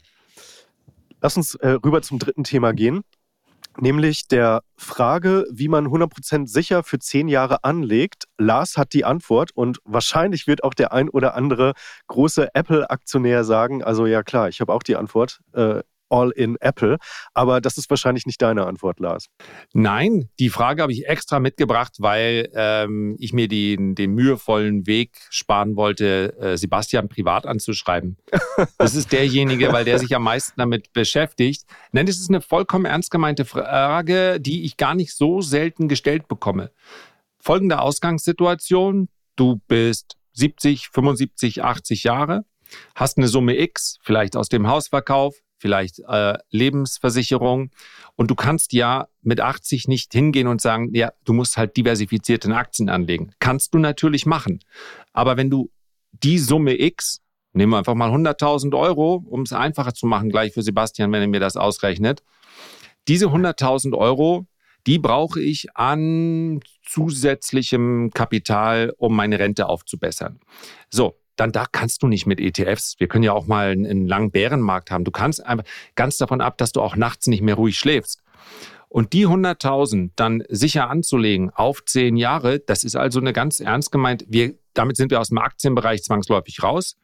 lass uns äh, rüber zum dritten Thema gehen. Nämlich der Frage, wie man hundert Prozent sicher für zehn Jahre anlegt. Lars hat die Antwort und wahrscheinlich wird auch der ein oder andere große Apple-Aktionär sagen, also ja klar, ich habe auch die Antwort, äh, all in Apple, aber das ist wahrscheinlich nicht deine Antwort, Lars. Nein, die Frage habe ich extra mitgebracht, weil ähm, ich mir den, den mühevollen Weg sparen wollte, äh, Sebastian privat anzuschreiben. Das ist derjenige, weil der sich am meisten damit beschäftigt. Nein, das ist eine vollkommen ernst gemeinte Frage, die ich gar nicht so selten gestellt bekomme. Folgende Ausgangssituation, du bist siebzig, fünfundsiebzig, achtzig Jahre, hast eine Summe X, vielleicht aus dem Hausverkauf, vielleicht äh, Lebensversicherung. Und du kannst ja mit achtzig nicht hingehen und sagen, ja, du musst halt diversifiziert in Aktien anlegen. Kannst du natürlich machen. Aber wenn du die Summe X, nehmen wir einfach mal hunderttausend Euro, um es einfacher zu machen, gleich für Sebastian, wenn er mir das ausrechnet. Diese hunderttausend Euro, die brauche ich an zusätzlichem Kapital, um meine Rente aufzubessern. So. Dann da kannst du nicht mit E T Fs. Wir können ja auch mal einen, einen langen Bärenmarkt haben. Du kannst einfach ganz davon ab, dass du auch nachts nicht mehr ruhig schläfst. Und die hunderttausend dann sicher anzulegen auf zehn Jahre, das ist also eine ganz ernst gemeint. Wir, damit sind wir aus dem Aktienbereich zwangsläufig raus.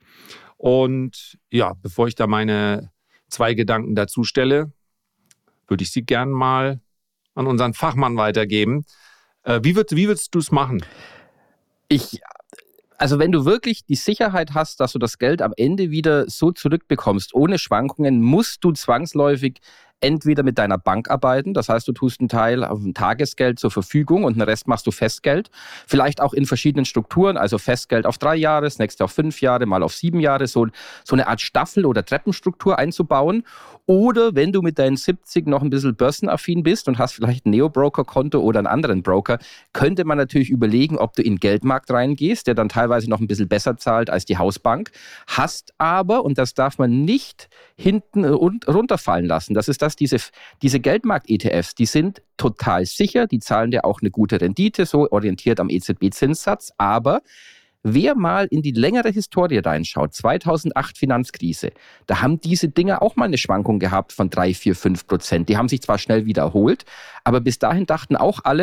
Und ja, bevor ich da meine zwei Gedanken dazu stelle, würde ich sie gern mal an unseren Fachmann weitergeben. Äh, wie, würd, wie würdest du es machen? Ich... Also wenn du wirklich die Sicherheit hast, dass du das Geld am Ende wieder so zurückbekommst, ohne Schwankungen, musst du zwangsläufig entweder mit deiner Bank arbeiten, das heißt, du tust einen Teil auf ein Tagesgeld zur Verfügung und den Rest machst du Festgeld. Vielleicht auch in verschiedenen Strukturen, also Festgeld auf drei Jahre, das nächste auf fünf Jahre, mal auf sieben Jahre, so, so eine Art Staffel- oder Treppenstruktur einzubauen. Oder wenn du mit deinen siebzig noch ein bisschen börsenaffin bist und hast vielleicht ein Neo-Broker-Konto oder einen anderen Broker, könnte man natürlich überlegen, ob du in den Geldmarkt reingehst, der dann teilweise noch ein bisschen besser zahlt als die Hausbank. Hast aber, und das darf man nicht hinten runterfallen lassen, das ist das, diese, diese Geldmarkt-E T Fs, die sind total sicher, die zahlen dir auch eine gute Rendite, so orientiert am E Z B-Zinssatz, aber wer mal in die längere Historie reinschaut, zweitausendacht Finanzkrise, da haben diese Dinger auch mal eine Schwankung gehabt von drei, vier, fünf Prozent. Die haben sich zwar schnell wieder erholt, aber bis dahin dachten auch alle,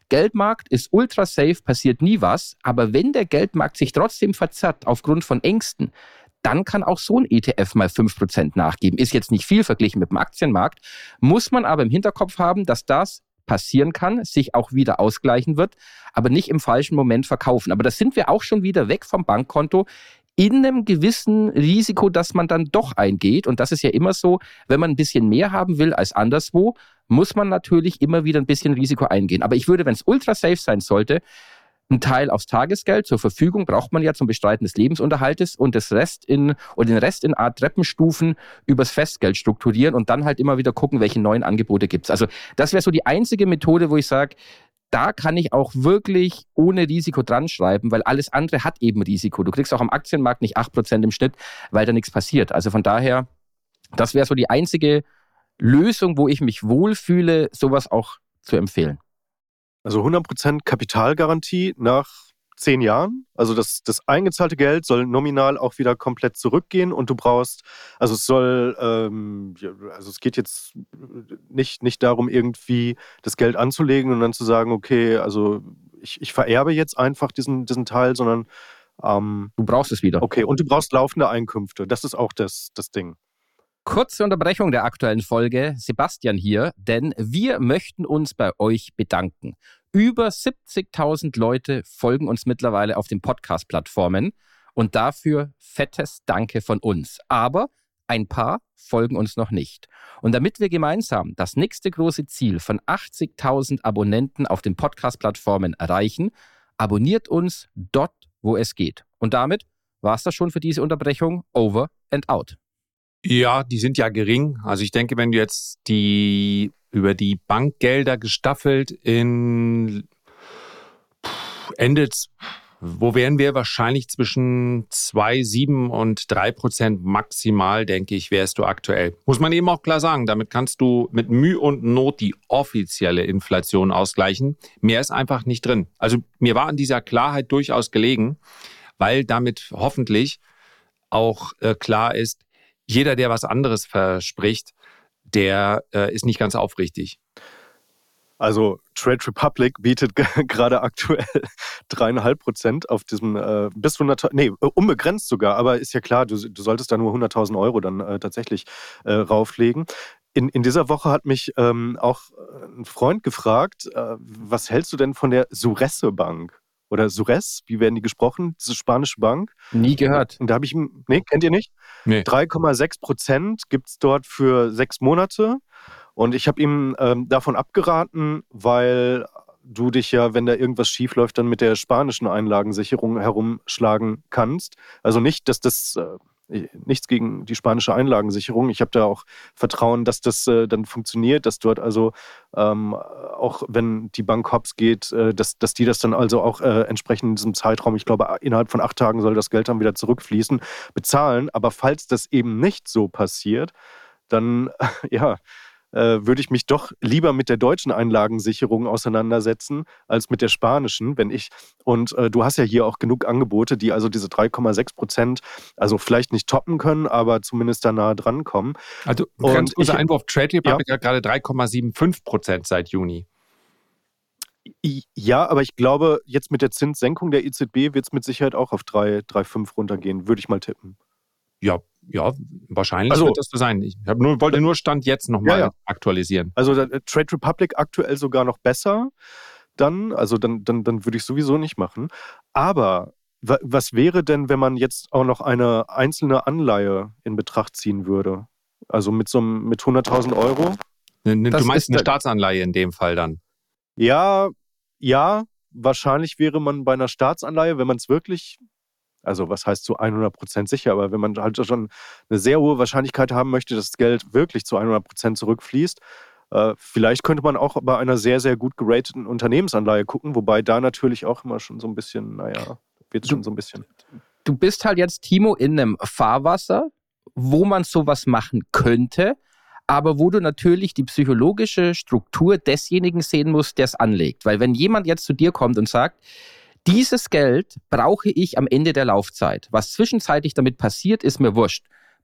Geldmarkt ist ultra safe, passiert nie was, aber wenn der Geldmarkt sich trotzdem verzerrt aufgrund von Ängsten, dann kann auch so ein E T F mal fünf Prozent nachgeben. Ist jetzt nicht viel verglichen mit dem Aktienmarkt, muss man aber im Hinterkopf haben, dass das passieren kann, sich auch wieder ausgleichen wird, aber nicht im falschen Moment verkaufen. Aber das sind wir auch schon wieder weg vom Bankkonto in einem gewissen Risiko, das man dann doch eingeht. Und das ist ja immer so, wenn man ein bisschen mehr haben will als anderswo, muss man natürlich immer wieder ein bisschen Risiko eingehen. Aber ich würde, wenn es ultra safe sein sollte, einen Teil aufs Tagesgeld zur Verfügung braucht man ja zum Bestreiten des Lebensunterhaltes und das Rest in, oder den Rest in Art Treppenstufen übers Festgeld strukturieren und dann halt immer wieder gucken, welche neuen Angebote gibt es. Also das wäre so die einzige Methode, wo ich sage, da kann ich auch wirklich ohne Risiko dran schreiben, weil alles andere hat eben Risiko. Du kriegst auch am Aktienmarkt nicht acht Prozent im Schnitt, weil da nichts passiert. Also von daher, das wäre so die einzige Lösung, wo ich mich wohlfühle, sowas auch zu empfehlen. Also hundert Prozent Kapitalgarantie nach zehn Jahren. Also das, das eingezahlte Geld soll nominal auch wieder komplett zurückgehen und du brauchst, also es soll, ähm, also es geht jetzt nicht, nicht darum, irgendwie das Geld anzulegen und dann zu sagen, okay, also ich, ich vererbe jetzt einfach diesen, diesen Teil, sondern ähm, du brauchst es wieder. Okay, und du brauchst laufende Einkünfte. Das ist auch das, das Ding. Kurze Unterbrechung der aktuellen Folge. Sebastian hier, denn wir möchten uns bei euch bedanken. Über siebzigtausend Leute folgen uns mittlerweile auf den Podcast-Plattformen und dafür fettes Danke von uns. Aber ein paar folgen uns noch nicht. Und damit wir gemeinsam das nächste große Ziel von achtzigtausend Abonnenten auf den Podcast-Plattformen erreichen, abonniert uns dort, wo es geht. Und damit war es das schon für diese Unterbrechung. Over and out. Ja, die sind ja gering. Also ich denke, wenn du jetzt die über die Bankgelder gestaffelt in Ende, wo wären wir wahrscheinlich zwischen zwei Komma sieben und drei Prozent maximal, denke ich, wärst du aktuell. Muss man eben auch klar sagen, damit kannst du mit Mühe und Not die offizielle Inflation ausgleichen. Mehr ist einfach nicht drin. Also mir war an dieser Klarheit durchaus gelegen, weil damit hoffentlich auch äh, klar ist, jeder, der was anderes verspricht, der äh, ist nicht ganz aufrichtig. Also Trade Republic bietet g- gerade aktuell dreieinhalb Prozent auf diesem äh, bis hundert, nee, unbegrenzt sogar, aber ist ja klar, du, du solltest da nur hunderttausend Euro dann äh, tatsächlich äh, rauflegen. In, in dieser Woche hat mich ähm, auch ein Freund gefragt, äh, was hältst du denn von der Suresse Bank? Oder Sures, wie werden die gesprochen? Diese spanische Bank. Nie gehört. Und da habe ich ihm, nee, kennt ihr nicht? Nee. drei Komma sechs Prozent gibt es dort für sechs Monate. Und ich habe ihm ähm, davon abgeraten, weil du dich ja, wenn da irgendwas schief läuft, dann mit der spanischen Einlagensicherung herumschlagen kannst. Also nicht, dass das... Äh, nichts gegen die spanische Einlagensicherung. Ich habe da auch Vertrauen, dass das äh, dann funktioniert, dass dort also ähm, auch wenn die Bank hops geht, äh, dass, dass die das dann also auch äh, entsprechend in diesem Zeitraum, ich glaube innerhalb von acht Tagen soll das Geld dann wieder zurückfließen, bezahlen. Aber falls das eben nicht so passiert, dann äh, ja, äh, würde ich mich doch lieber mit der deutschen Einlagensicherung auseinandersetzen, als mit der spanischen, wenn ich, und äh, du hast ja hier auch genug Angebote, die also diese drei Komma sechs Prozent, also vielleicht nicht toppen können, aber zumindest da nahe dran kommen. Also und ganz kurzer ich, Einwurf, Trade Republic ja. hat gerade drei Komma fünfundsiebzig Prozent seit Juni. Ja, aber ich glaube, jetzt mit der Zinssenkung der E Z B wird es mit Sicherheit auch auf drei Komma fünf runtergehen, würde ich mal tippen. Ja, ja, wahrscheinlich also, wird das so sein. Ich hab nur, wollte nur Stand jetzt nochmal ja, ja. aktualisieren. Also Trade Republic aktuell sogar noch besser. Dann, also dann, dann, dann würde ich sowieso nicht machen. Aber w- was wäre denn, wenn man jetzt auch noch eine einzelne Anleihe in Betracht ziehen würde? Also mit so einem, mit hunderttausend Euro? Ne, Das du meinst ist eine da- Staatsanleihe in dem Fall dann? Ja, ja, wahrscheinlich wäre man bei einer Staatsanleihe, wenn man es wirklich, also was heißt zu hundert Prozent sicher, aber wenn man halt schon eine sehr hohe Wahrscheinlichkeit haben möchte, dass das Geld wirklich zu hundert Prozent zurückfließt, äh, vielleicht könnte man auch bei einer sehr, sehr gut gerateten Unternehmensanleihe gucken, wobei da natürlich auch immer schon so ein bisschen, naja, wird es schon so ein bisschen. Du bist halt jetzt, Timo, in einem Fahrwasser, wo man sowas machen könnte, aber wo du natürlich die psychologische Struktur desjenigen sehen musst, der es anlegt. Weil wenn jemand jetzt zu dir kommt und sagt, dieses Geld brauche ich am Ende der Laufzeit, was zwischenzeitlich damit passiert, ist mir wurscht.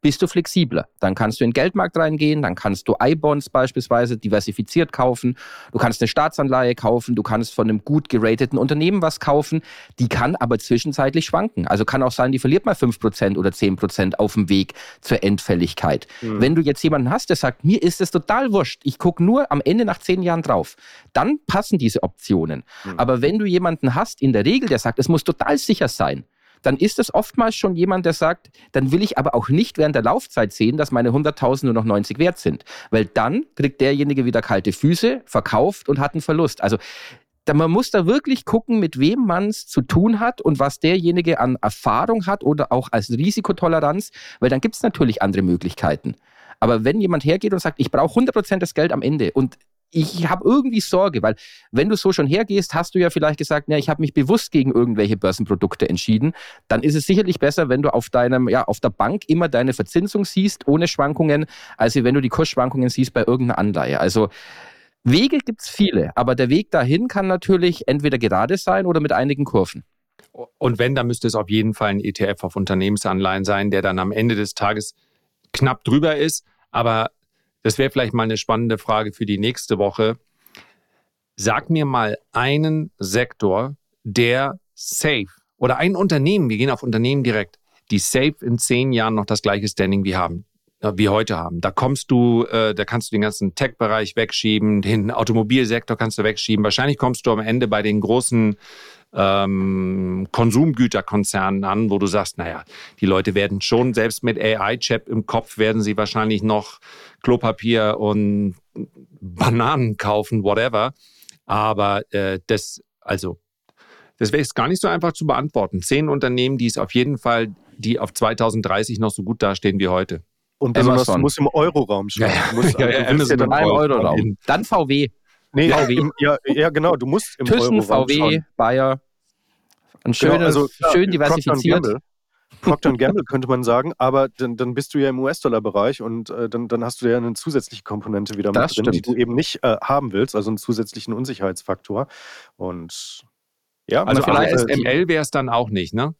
bist du flexibler. Dann kannst du in den Geldmarkt reingehen, dann kannst du I-Bonds beispielsweise diversifiziert kaufen, du kannst eine Staatsanleihe kaufen, du kannst von einem gut gerateten Unternehmen was kaufen, die kann aber zwischenzeitlich schwanken. Also kann auch sein, die verliert mal fünf Prozent oder zehn Prozent auf dem Weg zur Endfälligkeit. Mhm. Wenn du jetzt jemanden hast, der sagt, mir ist es total wurscht, ich gucke nur am Ende nach zehn Jahren drauf, dann passen diese Optionen. Mhm. Aber wenn du jemanden hast, in der Regel, der sagt, es muss total sicher sein, dann ist es oftmals schon jemand, der sagt, dann will ich aber auch nicht während der Laufzeit sehen, dass meine hunderttausend nur noch neunzig wert sind. Weil dann kriegt derjenige wieder kalte Füße, verkauft und hat einen Verlust. Also da, man muss da wirklich gucken, mit wem man es zu tun hat und was derjenige an Erfahrung hat oder auch als Risikotoleranz, weil dann gibt es natürlich andere Möglichkeiten. Aber wenn jemand hergeht und sagt, ich brauche hundert Prozent das Geld am Ende und ich habe irgendwie Sorge, weil wenn du so schon hergehst, hast du ja vielleicht gesagt, ja, ich habe mich bewusst gegen irgendwelche Börsenprodukte entschieden. Dann ist es sicherlich besser, wenn du auf deinem, ja, auf der Bank immer deine Verzinsung siehst, ohne Schwankungen, als wenn du die Kursschwankungen siehst bei irgendeiner Anleihe. Also Wege gibt es viele, aber der Weg dahin kann natürlich entweder gerade sein oder mit einigen Kurven. Und wenn, dann müsste es auf jeden Fall ein E T F auf Unternehmensanleihen sein, der dann am Ende des Tages knapp drüber ist, aber das wäre vielleicht mal eine spannende Frage für die nächste Woche. Sag mir mal einen Sektor, der safe, oder ein Unternehmen, wir gehen auf Unternehmen direkt, die safe in zehn Jahren noch das gleiche Standing wie haben, wie heute haben. Da kommst du, äh, da kannst du den ganzen Tech-Bereich wegschieben, den Automobilsektor kannst du wegschieben. Wahrscheinlich kommst du am Ende bei den großen ähm, Konsumgüterkonzernen an, wo du sagst, naja, die Leute werden schon, selbst mit A I-Chip im Kopf, werden sie wahrscheinlich noch Klopapier und Bananen kaufen, whatever. Aber äh, das, also, das wäre jetzt gar nicht so einfach zu beantworten. Zehn Unternehmen, die es auf jeden Fall, die auf zwanzig dreißig noch so gut dastehen wie heute. Und besonders, du musst im Euroraum schauen. Ja, ja. Du musst, ja, ja, du ja dann im Euroraum. Dann V W. Nee, V W. Im, ja, ja, genau, du musst im Thyssen, Euroraum V W, schauen. Bayer. Ein schönes, genau, also, schön diversifiziert. Procter and Gamble könnte man sagen, aber dann, dann bist du ja im U S-Dollar-Bereich und äh, dann, dann hast du ja eine zusätzliche Komponente wieder das mit drin, stimmt. die du eben nicht äh, haben willst, also einen zusätzlichen Unsicherheitsfaktor. Und ja, also A S M L äh, wäre es dann auch nicht, ne?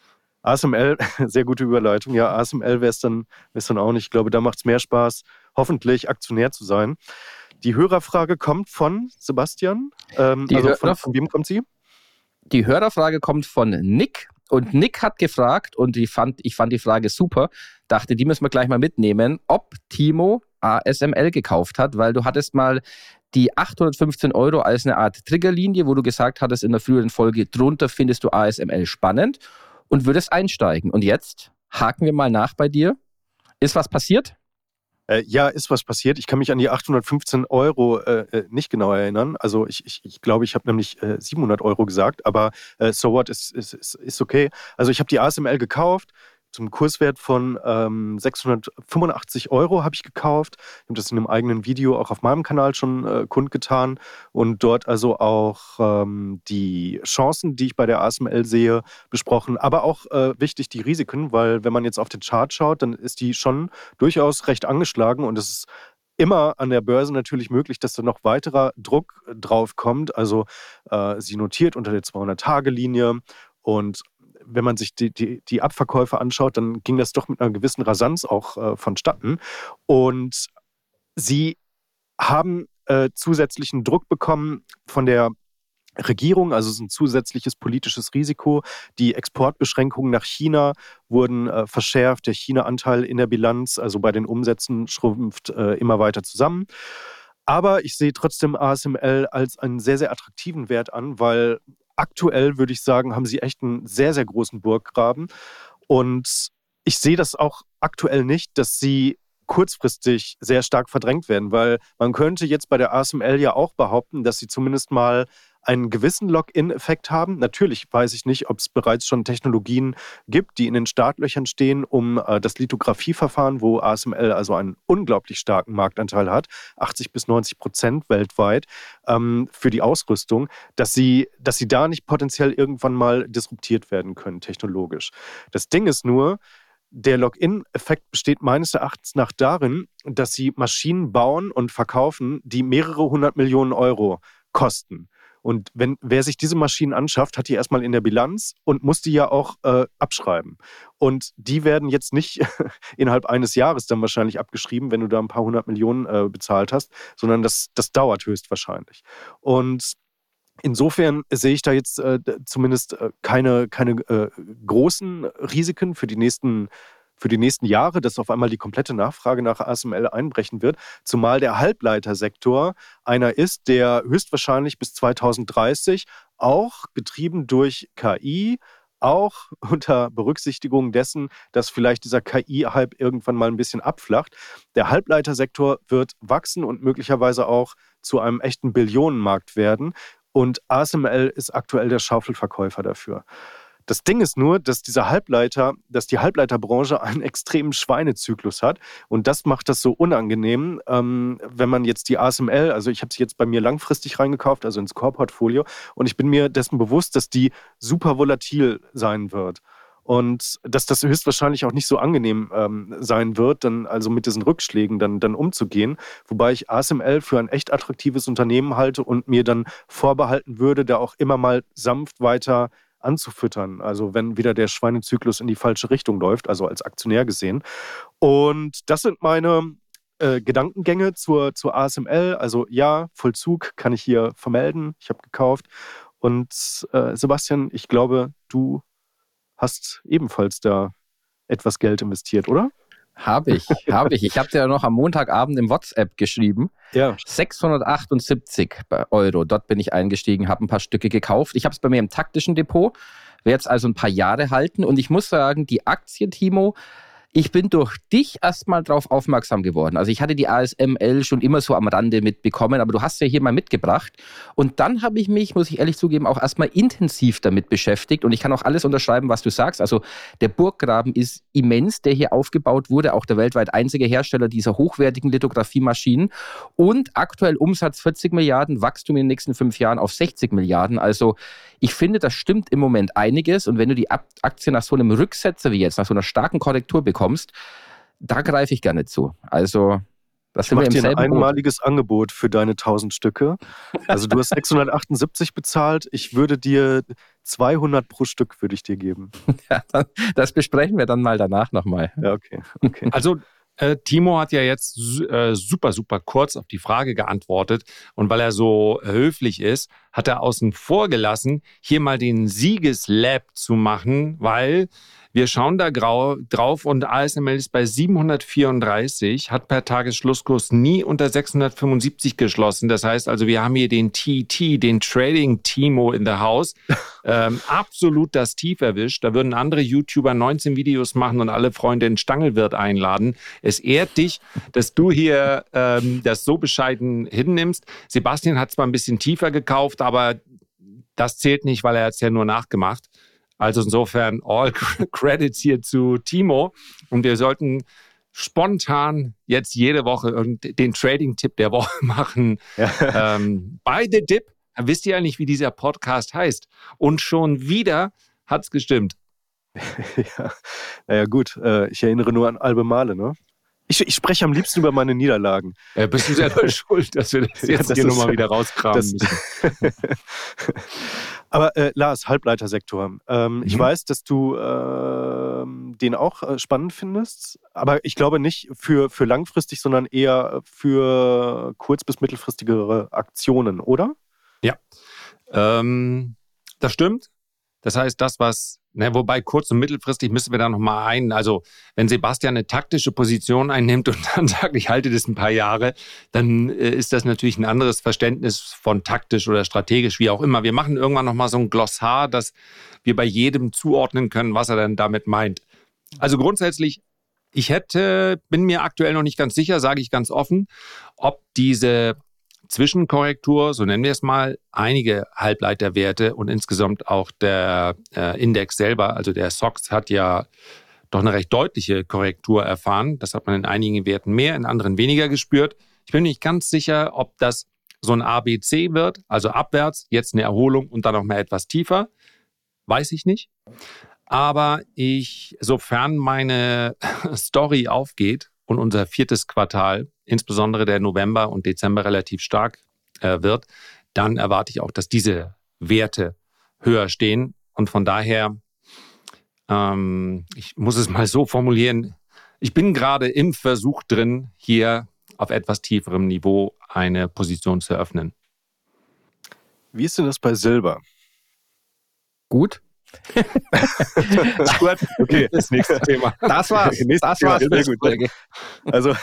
A S M L, sehr gute Überleitung. Ja, A S M L wäre es dann, dann auch nicht. Ich glaube, da macht es mehr Spaß, hoffentlich Aktionär zu sein. Die Hörerfrage kommt von Sebastian. Ähm, Die also Hörer- von, von wem kommt sie? Die Hörerfrage kommt von Nick. Und Nick hat gefragt, und ich fand, ich fand die Frage super, dachte, die müssen wir gleich mal mitnehmen, ob Timo A S M L gekauft hat, weil du hattest mal die achthundertfünfzehn Euro als eine Art Triggerlinie, wo du gesagt hattest in der früheren Folge, drunter findest du A S M L spannend und würdest einsteigen. Und jetzt haken wir mal nach bei dir. Ist was passiert? Äh, ja, ist was passiert. Ich kann mich an die achthundertfünfzehn Euro äh, nicht genau erinnern. Also ich, ich, ich glaube, ich habe nämlich äh, siebenhundert Euro gesagt, aber äh, so what, ist, ist, ist, ist okay. Also ich habe die A S M L gekauft, zum Kurswert von ähm, sechshundertfünfundachtzig Euro habe ich gekauft. Ich habe das in einem eigenen Video auch auf meinem Kanal schon äh, kundgetan und dort also auch ähm, die Chancen, die ich bei der A S M L sehe, besprochen. Aber auch äh, wichtig die Risiken, weil wenn man jetzt auf den Chart schaut, dann ist die schon durchaus recht angeschlagen und es ist immer an der Börse natürlich möglich, dass da noch weiterer Druck drauf kommt. Also äh, sie notiert unter der zweihundert-Tage-Linie und wenn man sich die, die, die Abverkäufe anschaut, dann ging das doch mit einer gewissen Rasanz auch äh, vonstatten. Und sie haben äh, zusätzlichen Druck bekommen von der Regierung, also es ist ein zusätzliches politisches Risiko. Die Exportbeschränkungen nach China wurden äh, verschärft. Der China-Anteil in der Bilanz, also bei den Umsätzen, schrumpft äh, immer weiter zusammen. Aber ich sehe trotzdem A S M L als einen sehr, sehr attraktiven Wert an, weil aktuell, würde ich sagen, haben sie echt einen sehr, sehr großen Burggraben. Und ich sehe das auch aktuell nicht, dass sie kurzfristig sehr stark verdrängt werden, weil man könnte jetzt bei der A S M L ja auch behaupten, dass sie zumindest mal einen gewissen Lock-in-Effekt haben. Natürlich weiß ich nicht, ob es bereits schon Technologien gibt, die in den Startlöchern stehen, um äh, das Lithografieverfahren, wo A S M L also einen unglaublich starken Marktanteil hat, achtzig bis neunzig Prozent weltweit, ähm, für die Ausrüstung, dass sie, dass sie da nicht potenziell irgendwann mal disruptiert werden können, technologisch. Das Ding ist nur, der Login-Effekt besteht meines Erachtens nach darin, dass sie Maschinen bauen und verkaufen, die mehrere hundert Millionen Euro kosten. Und wenn wer sich diese Maschinen anschafft, hat die erstmal in der Bilanz und muss die ja auch äh, abschreiben. Und die werden jetzt nicht innerhalb eines Jahres dann wahrscheinlich abgeschrieben, wenn du da ein paar hundert Millionen äh, bezahlt hast, sondern das, das dauert höchstwahrscheinlich. Und insofern sehe ich da jetzt äh, zumindest äh, keine, keine äh, großen Risiken für die nächsten für die nächsten Jahre, dass auf einmal die komplette Nachfrage nach A S M L einbrechen wird, zumal der Halbleitersektor einer ist, der höchstwahrscheinlich bis zweitausenddreißig auch getrieben durch K I, auch unter Berücksichtigung dessen, dass vielleicht dieser K I-Hype irgendwann mal ein bisschen abflacht. Der Halbleitersektor wird wachsen und möglicherweise auch zu einem echten Billionenmarkt werden. Und A S M L ist aktuell der Schaufelverkäufer dafür. Das Ding ist nur, dass dieser Halbleiter, dass die Halbleiterbranche einen extremen Schweinezyklus hat und das macht das so unangenehm, ähm, wenn man jetzt die A S M L, also ich habe sie jetzt bei mir langfristig reingekauft, also ins Core-Portfolio und ich bin mir dessen bewusst, dass die super volatil sein wird und dass das höchstwahrscheinlich auch nicht so angenehm ähm, sein wird, dann also mit diesen Rückschlägen dann, dann umzugehen, wobei ich A S M L für ein echt attraktives Unternehmen halte und mir dann vorbehalten würde, da auch immer mal sanft weiter anzufüttern, also wenn wieder der Schweinezyklus in die falsche Richtung läuft, also als Aktionär gesehen. Und das sind meine äh, Gedankengänge zur, zur A S M L. Also ja, Vollzug kann ich hier vermelden. Ich habe gekauft. Und äh, Sebastian, ich glaube, du hast ebenfalls da etwas Geld investiert, oder? Habe ich, habe ich. Ich habe dir ja noch am Montagabend im WhatsApp geschrieben. Ja. sechshundertachtundsiebzig Euro. Dort bin ich eingestiegen, habe ein paar Stücke gekauft. Ich habe es bei mir im taktischen Depot, werde es also ein paar Jahre halten. Und ich muss sagen, die Aktie, Timo, ich bin durch dich erstmal drauf aufmerksam geworden. Also ich hatte die A S M L schon immer so am Rande mitbekommen, aber du hast ja hier mal mitgebracht. Und dann habe ich mich, muss ich ehrlich zugeben, auch erstmal intensiv damit beschäftigt. Und ich kann auch alles unterschreiben, was du sagst. Also der Burggraben ist immens, der hier aufgebaut wurde. Auch der weltweit einzige Hersteller dieser hochwertigen Lithografiemaschinen. Und aktuell Umsatz vierzig Milliarden, Wachstum in den nächsten fünf Jahren auf sechzig Milliarden. Also ich finde, das stimmt im Moment einiges. Und wenn du die Aktie nach so einem Rücksetzer wie jetzt, nach so einer starken Korrektur bekommst, da greife ich gerne zu. Also, das ich mache dir ein einmaliges Boot. Angebot für deine tausend Stücke. Also du hast sechshundertachtundsiebzig bezahlt. Ich würde dir zweihundert pro Stück würde ich dir geben. Ja, dann, das besprechen wir dann mal danach nochmal. Ja, okay. okay. Also äh, Timo hat ja jetzt äh, super, super kurz auf die Frage geantwortet. Und weil er so höflich ist, hat er außen vor gelassen, hier mal den Siegeslab zu machen, weil wir schauen da grau, drauf und A S M L ist bei siebenhundertvierunddreißig, hat per Tagesschlusskurs nie unter sechshundertfünfundsiebzig geschlossen. Das heißt also, wir haben hier den T T, den Trading Timo in the House, ähm, absolut das Tief erwischt. Da würden andere YouTuber neunzehn Videos machen und alle Freunde in Stangelwirt einladen. Es ehrt dich, dass du hier ähm, das so bescheiden hinnimmst. Sebastian hat zwar ein bisschen tiefer gekauft, aber das zählt nicht, weil er hat es ja nur nachgemacht. Also insofern all Credits hier zu Timo. Und wir sollten spontan jetzt jede Woche den Trading-Tipp der Woche machen. Ja. Ähm, bei The Dip, wisst ihr eigentlich, wie dieser Podcast heißt? Und schon wieder hat's gestimmt. Ja, naja gut, ich erinnere nur an Albemarle, ne? Ich, ich spreche am liebsten über meine Niederlagen. Ja, bist du selber schuld, dass wir das jetzt ja, das hier nochmal wieder rauskramen das, müssen. Aber äh, Lars, Halbleitersektor. Ähm, mhm. Ich weiß, dass du äh, den auch äh, spannend findest, aber ich glaube nicht für, für langfristig, sondern eher für kurz- bis mittelfristigere Aktionen, oder? Ja, ähm, das stimmt. Das heißt, das, was, ne, wobei kurz- und mittelfristig müssen wir da nochmal ein, also wenn Sebastian eine taktische Position einnimmt und dann sagt, ich halte das ein paar Jahre, dann äh, ist das natürlich ein anderes Verständnis von taktisch oder strategisch, wie auch immer. Wir machen irgendwann nochmal so ein Glossar, dass wir bei jedem zuordnen können, was er denn damit meint. Also grundsätzlich, ich hätte, bin mir aktuell noch nicht ganz sicher, sage ich ganz offen, ob diese Zwischenkorrektur, so nennen wir es mal, einige Halbleiterwerte und insgesamt auch der äh, Index selber, also der S O X, hat ja doch eine recht deutliche Korrektur erfahren. Das hat man in einigen Werten mehr, in anderen weniger gespürt. Ich bin nicht ganz sicher, ob das so ein A B C wird, also abwärts, jetzt eine Erholung und dann noch mal etwas tiefer. Weiß ich nicht. Aber ich, sofern meine Story aufgeht und unser viertes Quartal, insbesondere der November und Dezember relativ stark äh, wird, dann erwarte ich auch, dass diese Werte höher stehen. Und von daher, ähm, ich muss es mal so formulieren, ich bin gerade im Versuch drin, hier auf etwas tieferem Niveau eine Position zu eröffnen. Wie ist denn das bei Silber? Gut. Gut, okay, das nächste Thema. Das war's. Das Thema. war's. Sehr gut. Also,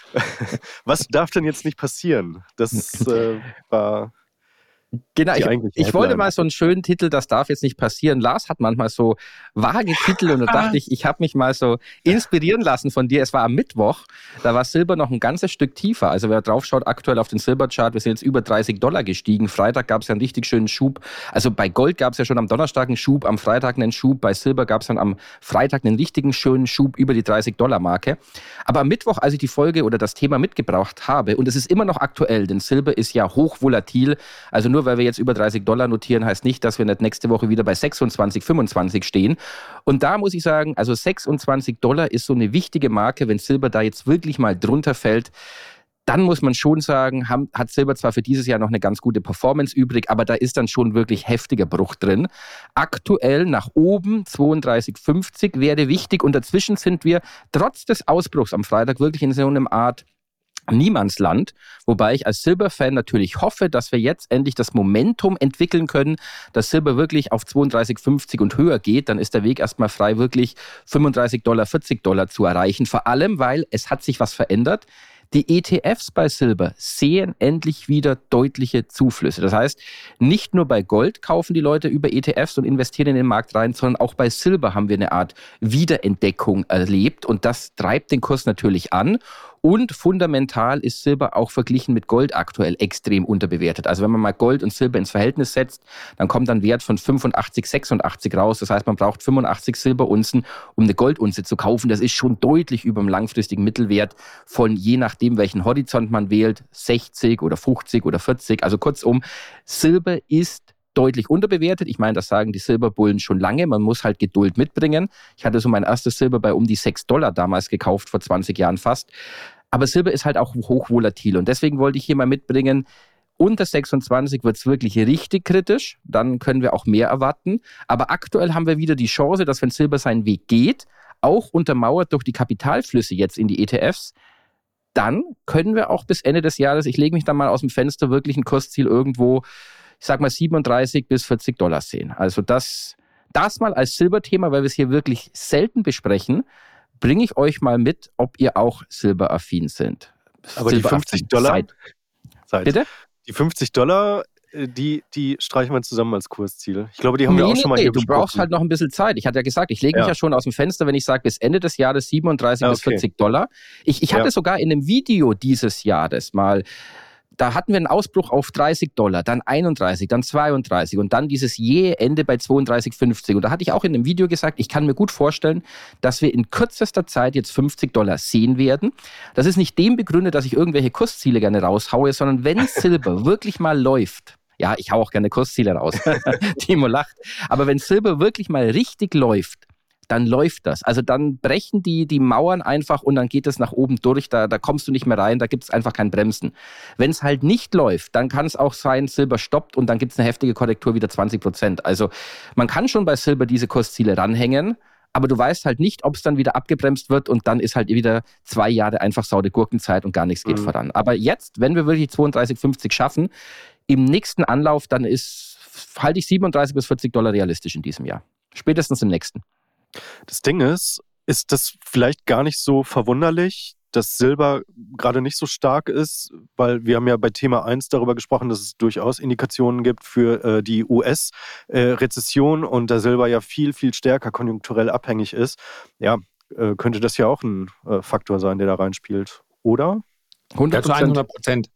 was darf denn jetzt nicht passieren? Das äh, war... Genau, ich, ich wollte mal so einen schönen Titel, das darf jetzt nicht passieren. Lars hat manchmal so vage Titel und da dachte ich, ich habe mich mal so inspirieren lassen von dir. Es war am Mittwoch, da war Silber noch ein ganzes Stück tiefer. Also wer drauf schaut, aktuell auf den Silberchart, wir sind jetzt über dreißig Dollar gestiegen. Freitag gab es ja einen richtig schönen Schub. Also bei Gold gab es ja schon am Donnerstag einen Schub, am Freitag einen Schub. Bei Silber gab es dann am Freitag einen richtigen schönen Schub über die dreißig Dollar Marke. Aber am Mittwoch, als ich die Folge oder das Thema mitgebracht habe, und es ist immer noch aktuell, denn Silber ist ja hochvolatil, also nur weil wir jetzt über dreißig Dollar notieren, heißt nicht, dass wir nicht nächste Woche wieder bei sechsundzwanzig, fünfundzwanzig stehen. Und da muss ich sagen, also sechsundzwanzig Dollar ist so eine wichtige Marke. Wenn Silber da jetzt wirklich mal drunter fällt, dann muss man schon sagen, hat Silber zwar für dieses Jahr noch eine ganz gute Performance übrig, aber da ist dann schon wirklich heftiger Bruch drin. Aktuell nach oben zweiunddreißig fünfzig wäre wichtig und dazwischen sind wir trotz des Ausbruchs am Freitag wirklich in so einer Art Niemandsland, wobei ich als Silber-Fan natürlich hoffe, dass wir jetzt endlich das Momentum entwickeln können, dass Silber wirklich auf zweiunddreißig fünfzig und höher geht, dann ist der Weg erstmal frei, wirklich fünfunddreißig Dollar, vierzig Dollar zu erreichen, vor allem, weil es hat sich was verändert. Die E T Fs bei Silber sehen endlich wieder deutliche Zuflüsse. Das heißt, nicht nur bei Gold kaufen die Leute über E T Fs und investieren in den Markt rein, sondern auch bei Silber haben wir eine Art Wiederentdeckung erlebt und das treibt den Kurs natürlich an. Und fundamental ist Silber auch verglichen mit Gold aktuell extrem unterbewertet. Also wenn man mal Gold und Silber ins Verhältnis setzt, dann kommt ein Wert von fünfundachtzig, sechsundachtzig raus. Das heißt, man braucht fünfundachtzig Silberunzen, um eine Goldunze zu kaufen. Das ist schon deutlich über dem langfristigen Mittelwert von, je nachdem, welchen Horizont man wählt, sechzig oder fünfzig oder vierzig. Also kurzum, Silber ist deutlich unterbewertet. Ich meine, das sagen die Silberbullen schon lange. Man muss halt Geduld mitbringen. Ich hatte so mein erstes Silber bei um die sechs Dollar damals gekauft, vor zwanzig Jahren fast. Aber Silber ist halt auch hochvolatil und deswegen wollte ich hier mal mitbringen, unter sechsundzwanzig wird es wirklich richtig kritisch, dann können wir auch mehr erwarten. Aber aktuell haben wir wieder die Chance, dass wenn Silber seinen Weg geht, auch untermauert durch die Kapitalflüsse jetzt in die E T Fs, dann können wir auch bis Ende des Jahres, ich lege mich dann mal aus dem Fenster, wirklich ein Kursziel irgendwo, ich sag mal siebenunddreißig bis vierzig Dollar sehen. Also das, das mal als Silberthema, weil wir es hier wirklich selten besprechen, bringe ich euch mal mit, ob ihr auch silberaffin sind. Aber die fünfzig Dollar, seid. Seid. Bitte? Die fünfzig Dollar, die, die streichen wir zusammen als Kursziel. Ich glaube, die haben nee, wir auch nee, schon mal nee, hier du besprochen. brauchst halt noch ein bisschen Zeit. Ich hatte ja gesagt, ich lege mich ja. ja schon aus dem Fenster, wenn ich sage, bis Ende des Jahres siebenunddreißig ja, okay. bis vierzig Dollar. Ich, ich hatte ja. sogar in einem Video dieses Jahres mal, da hatten wir einen Ausbruch auf dreißig Dollar, dann einunddreißig, dann zweiunddreißig und dann dieses jähe Ende bei zweiunddreißig fünfzig. Und da hatte ich auch in dem Video gesagt, ich kann mir gut vorstellen, dass wir in kürzester Zeit jetzt fünfzig Dollar sehen werden. Das ist nicht dem begründet, dass ich irgendwelche Kursziele gerne raushaue, sondern wenn Silber wirklich mal läuft, ja, ich hau auch gerne Kursziele raus, Timo lacht, aber wenn Silber wirklich mal richtig läuft, dann läuft das. Also dann brechen die, die Mauern einfach und dann geht es nach oben durch, da, da kommst du nicht mehr rein, da gibt es einfach kein Bremsen. Wenn es halt nicht läuft, dann kann es auch sein, Silber stoppt und dann gibt es eine heftige Korrektur, wieder zwanzig Prozent. Also man kann schon bei Silber diese Kursziele ranhängen, aber du weißt halt nicht, ob es dann wieder abgebremst wird und dann ist halt wieder zwei Jahre einfach saure Gurkenzeit und gar nichts geht mhm. voran. Aber jetzt, wenn wir wirklich zweiunddreißig fünfzig schaffen, im nächsten Anlauf, dann ist, halte ich siebenunddreißig bis vierzig Dollar realistisch in diesem Jahr. Spätestens im nächsten. Das Ding ist, ist das vielleicht gar nicht so verwunderlich, dass Silber gerade nicht so stark ist, weil wir haben ja bei Thema eins darüber gesprochen, dass es durchaus Indikationen gibt für äh, die U S-Rezession äh, und da Silber ja viel, viel stärker konjunkturell abhängig ist. Ja, äh, könnte das ja auch ein äh, Faktor sein, der da reinspielt, oder? hundert Prozent.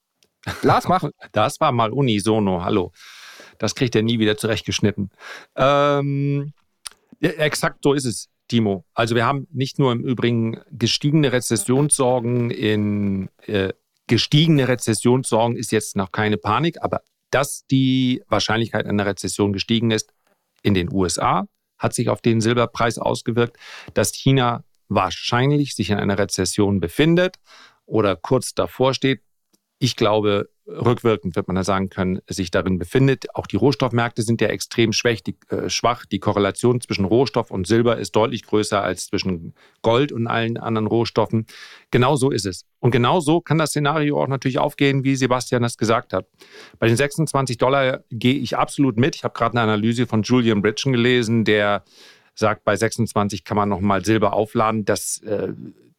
Lars, mach. Das war mal unisono, hallo. Das kriegt er nie wieder zurechtgeschnitten. Ähm... Ja, exakt so ist es, Timo. Also wir haben nicht nur im Übrigen gestiegene Rezessionssorgen, in äh, gestiegene Rezessionssorgen ist jetzt noch keine Panik, aber dass die Wahrscheinlichkeit einer Rezession gestiegen ist in den U S A, hat sich auf den Silberpreis ausgewirkt, dass China wahrscheinlich sich in einer Rezession befindet oder kurz davor steht. Ich glaube, rückwirkend wird man da sagen können, sich darin befindet. Auch die Rohstoffmärkte sind ja extrem schwach. Die, äh, schwach. Die Korrelation zwischen Rohstoff und Silber ist deutlich größer als zwischen Gold und allen anderen Rohstoffen. Genau so ist es. Und genau so kann das Szenario auch natürlich aufgehen, wie Sebastian das gesagt hat. Bei den sechsundzwanzig Dollar gehe ich absolut mit. Ich habe gerade eine Analyse von Julian Bridgen gelesen, der sagt, bei sechsundzwanzig kann man nochmal Silber aufladen. Das äh,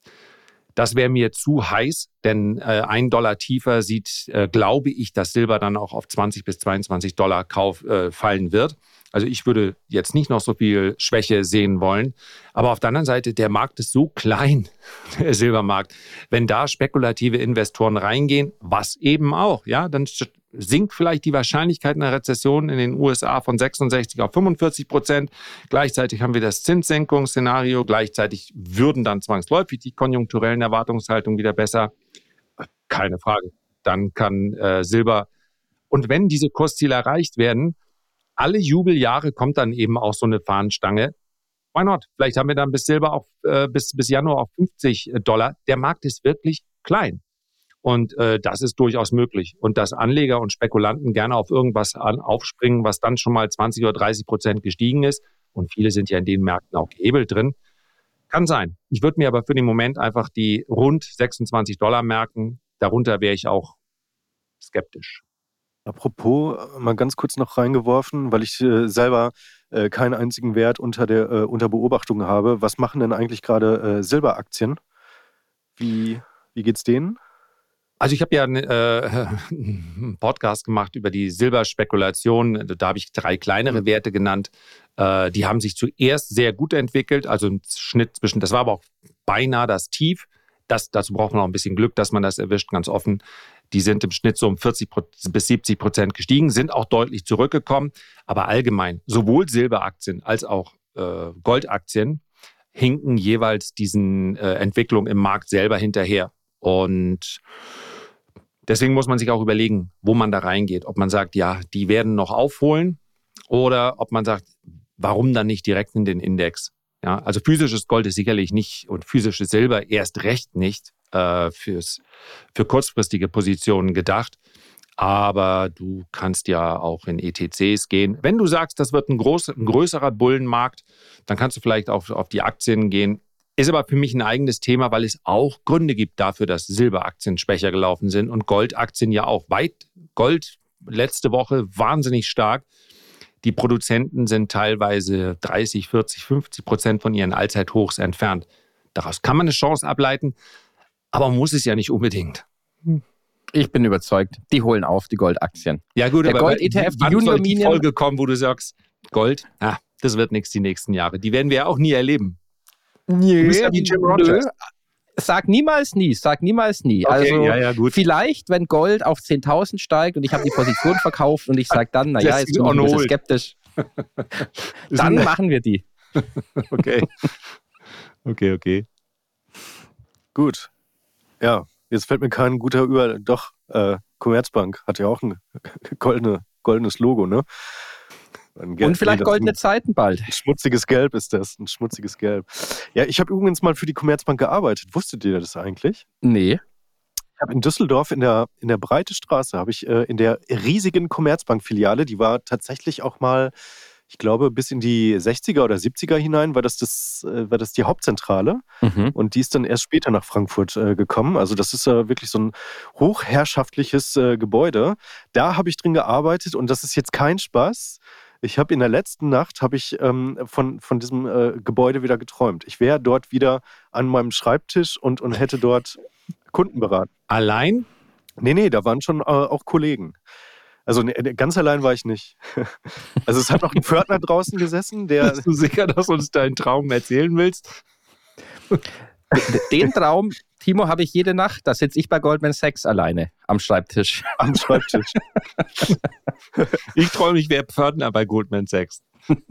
Das wäre mir zu heiß, denn äh, ein Dollar tiefer sieht, äh, glaube ich, dass Silber dann auch auf zwanzig bis zweiundzwanzig Dollar Kauf äh, fallen wird. Also ich würde jetzt nicht noch so viel Schwäche sehen wollen. Aber auf der anderen Seite, der Markt ist so klein, der Silbermarkt. Wenn da spekulative Investoren reingehen, was eben auch, ja, dann sinkt vielleicht die Wahrscheinlichkeit einer Rezession in den U S A von sechsundsechzig auf fünfundvierzig Prozent. Gleichzeitig haben wir das Zinssenkungsszenario. Gleichzeitig würden dann zwangsläufig die konjunkturellen Erwartungshaltungen wieder besser. Keine Frage. Dann kann äh, Silber, und wenn diese Kursziele erreicht werden, alle Jubeljahre kommt dann eben auch so eine Fahnenstange. Why not? Vielleicht haben wir dann bis Silber auf, äh, bis, bis Januar auf fünfzig Dollar. Der Markt ist wirklich klein. Und äh, das ist durchaus möglich. Und dass Anleger und Spekulanten gerne auf irgendwas an, aufspringen, was dann schon mal zwanzig oder dreißig Prozent gestiegen ist, und viele sind ja in den Märkten auch gehebelt drin, kann sein. Ich würde mir aber für den Moment einfach die rund sechsundzwanzig Dollar merken. Darunter wäre ich auch skeptisch. Apropos, mal ganz kurz noch reingeworfen, weil ich äh, selber äh, keinen einzigen Wert unter, der, äh, unter Beobachtung habe. Was machen denn eigentlich gerade äh, Silberaktien? Wie, wie geht's denen? Also ich habe ja äh, einen Podcast gemacht über die Silberspekulation. Da habe ich drei kleinere Werte genannt. Äh, die haben sich zuerst sehr gut entwickelt. Also ein Schnitt zwischen, das war aber auch beinahe das Tief. Das, dazu braucht man auch ein bisschen Glück, dass man das erwischt, ganz offen. Die sind im Schnitt so um vierzig bis siebzig Prozent gestiegen, sind auch deutlich zurückgekommen. Aber allgemein, sowohl Silberaktien als auch äh, Goldaktien hinken jeweils diesen äh, Entwicklungen im Markt selber hinterher. Und deswegen muss man sich auch überlegen, wo man da reingeht. Ob man sagt, ja, die werden noch aufholen, oder ob man sagt, warum dann nicht direkt in den Index? Ja, also physisches Gold ist sicherlich nicht, und physisches Silber erst recht nicht äh, fürs, für kurzfristige Positionen gedacht. Aber du kannst ja auch in E T Cs gehen. Wenn du sagst, das wird ein, groß, ein größerer Bullenmarkt, dann kannst du vielleicht auch auf die Aktien gehen. Ist aber für mich ein eigenes Thema, weil es auch Gründe gibt dafür, dass Silberaktien schwächer gelaufen sind und Goldaktien ja auch. Weit Gold letzte Woche wahnsinnig stark. Die Produzenten sind teilweise dreißig, vierzig, fünfzig Prozent von ihren Allzeithochs entfernt. Daraus kann man eine Chance ableiten, aber man muss es ja nicht unbedingt. Ich bin überzeugt, die holen auf, die Goldaktien. Ja gut, der aber Gold-E T F, die Junior soll die Minien, Folge kommen, wo du sagst, Gold, ah, das wird nichts die nächsten Jahre. Die werden wir ja auch nie erleben. Nö, du bist ja wie Jim Rogers. Nö. Sag niemals nie, sag niemals nie. Okay, also ja, ja, gut. Vielleicht, wenn Gold auf zehntausend steigt und ich habe die Position verkauft und ich sage dann, naja, jetzt bin ich ein bisschen skeptisch. Dann machen wir die. Okay. Okay, okay. Gut. Ja, jetzt fällt mir kein guter Über... Doch, äh, Commerzbank hat ja auch ein goldene, goldenes Logo, ne? Und vielleicht goldene Zeiten bald. Ein schmutziges Gelb ist das, ein schmutziges Gelb. Ja, ich habe übrigens mal für die Commerzbank gearbeitet. Wusstet ihr das eigentlich? Nee. Ich habe in Düsseldorf in der, in der Breite Straße, habe ich äh, in der riesigen Commerzbank-Filiale, die war tatsächlich auch mal, ich glaube, bis in die sechziger oder siebziger hinein, war das, das, äh, war das die Hauptzentrale. Mhm. Und die ist dann erst später nach Frankfurt äh, gekommen. Also das ist äh, wirklich so ein hochherrschaftliches äh, Gebäude. Da habe ich drin gearbeitet und das ist jetzt kein Spaß. Ich habe in der letzten Nacht habe ich ähm, von, von diesem äh, Gebäude wieder geträumt. Ich wäre dort wieder an meinem Schreibtisch und, und hätte dort Kunden beraten. Allein? Nee, nee, da waren schon äh, auch Kollegen. Also ne, ganz allein war ich nicht. Also es hat noch ein Pförtner draußen gesessen, der... Bist du sicher, dass du uns deinen Traum erzählen willst? Den Traum, Timo, habe ich jede Nacht. Da sitze ich bei Goldman Sachs alleine am Schreibtisch. Am Schreibtisch. Ich träume, ich wäre Pförtner bei Goldman Sachs.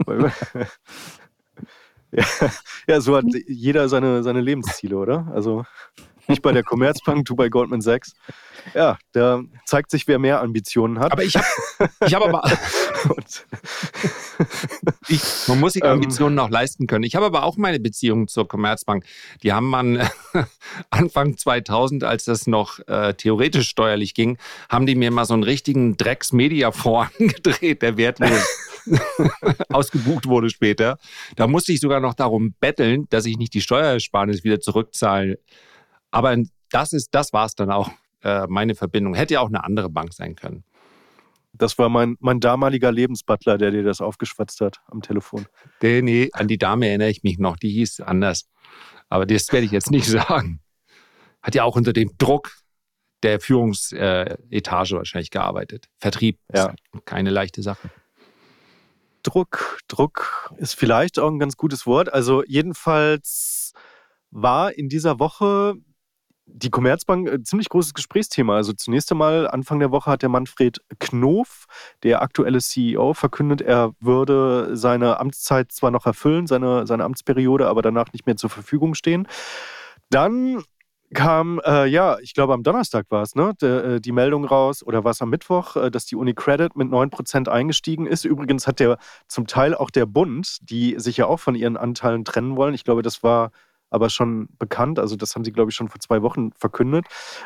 Ja, ja, so hat jeder seine, seine Lebensziele, oder? Also ich bei der Commerzbank, du bei Goldman Sachs. Ja, da zeigt sich, wer mehr Ambitionen hat. Aber ich habe ich hab aber... Ich, man muss sich Ambitionen noch leisten können. Ich habe aber auch meine Beziehung zur Commerzbank. Die haben man Anfang zweitausend, als das noch äh, theoretisch steuerlich ging, haben die mir mal so einen richtigen Drecks-Media-Fonds angedreht, der wertlos ausgebucht wurde später. Da musste ich sogar noch darum betteln, dass ich nicht die Steuerersparnis wieder zurückzahle. Aber das ist, das war es dann auch, äh, meine Verbindung. Hätte ja auch eine andere Bank sein können. Das war mein, mein damaliger Lebensbutler, der dir das aufgeschwatzt hat am Telefon. Nee, nee, an die Dame erinnere ich mich noch. Die hieß anders. Aber das werde ich jetzt nicht sagen. Hat ja auch unter dem Druck der Führungsetage wahrscheinlich gearbeitet. Vertrieb ja. ist keine leichte Sache. Druck, Druck ist vielleicht auch ein ganz gutes Wort. Also jedenfalls war in dieser Woche die Commerzbank ein ziemlich großes Gesprächsthema. Also zunächst einmal, Anfang der Woche hat der Manfred Knof, der aktuelle C E O, verkündet, er würde seine Amtszeit zwar noch erfüllen, seine, seine Amtsperiode, aber danach nicht mehr zur Verfügung stehen. Dann kam, äh, ja, ich glaube am Donnerstag war es, ne, de, die Meldung raus, oder war es am Mittwoch, äh, dass die UniCredit mit neun Prozent eingestiegen ist. Übrigens hat der zum Teil auch der Bund, die sich ja auch von ihren Anteilen trennen wollen, ich glaube, das war aber schon bekannt, also das haben sie, glaube ich, schon vor zwei Wochen verkündet,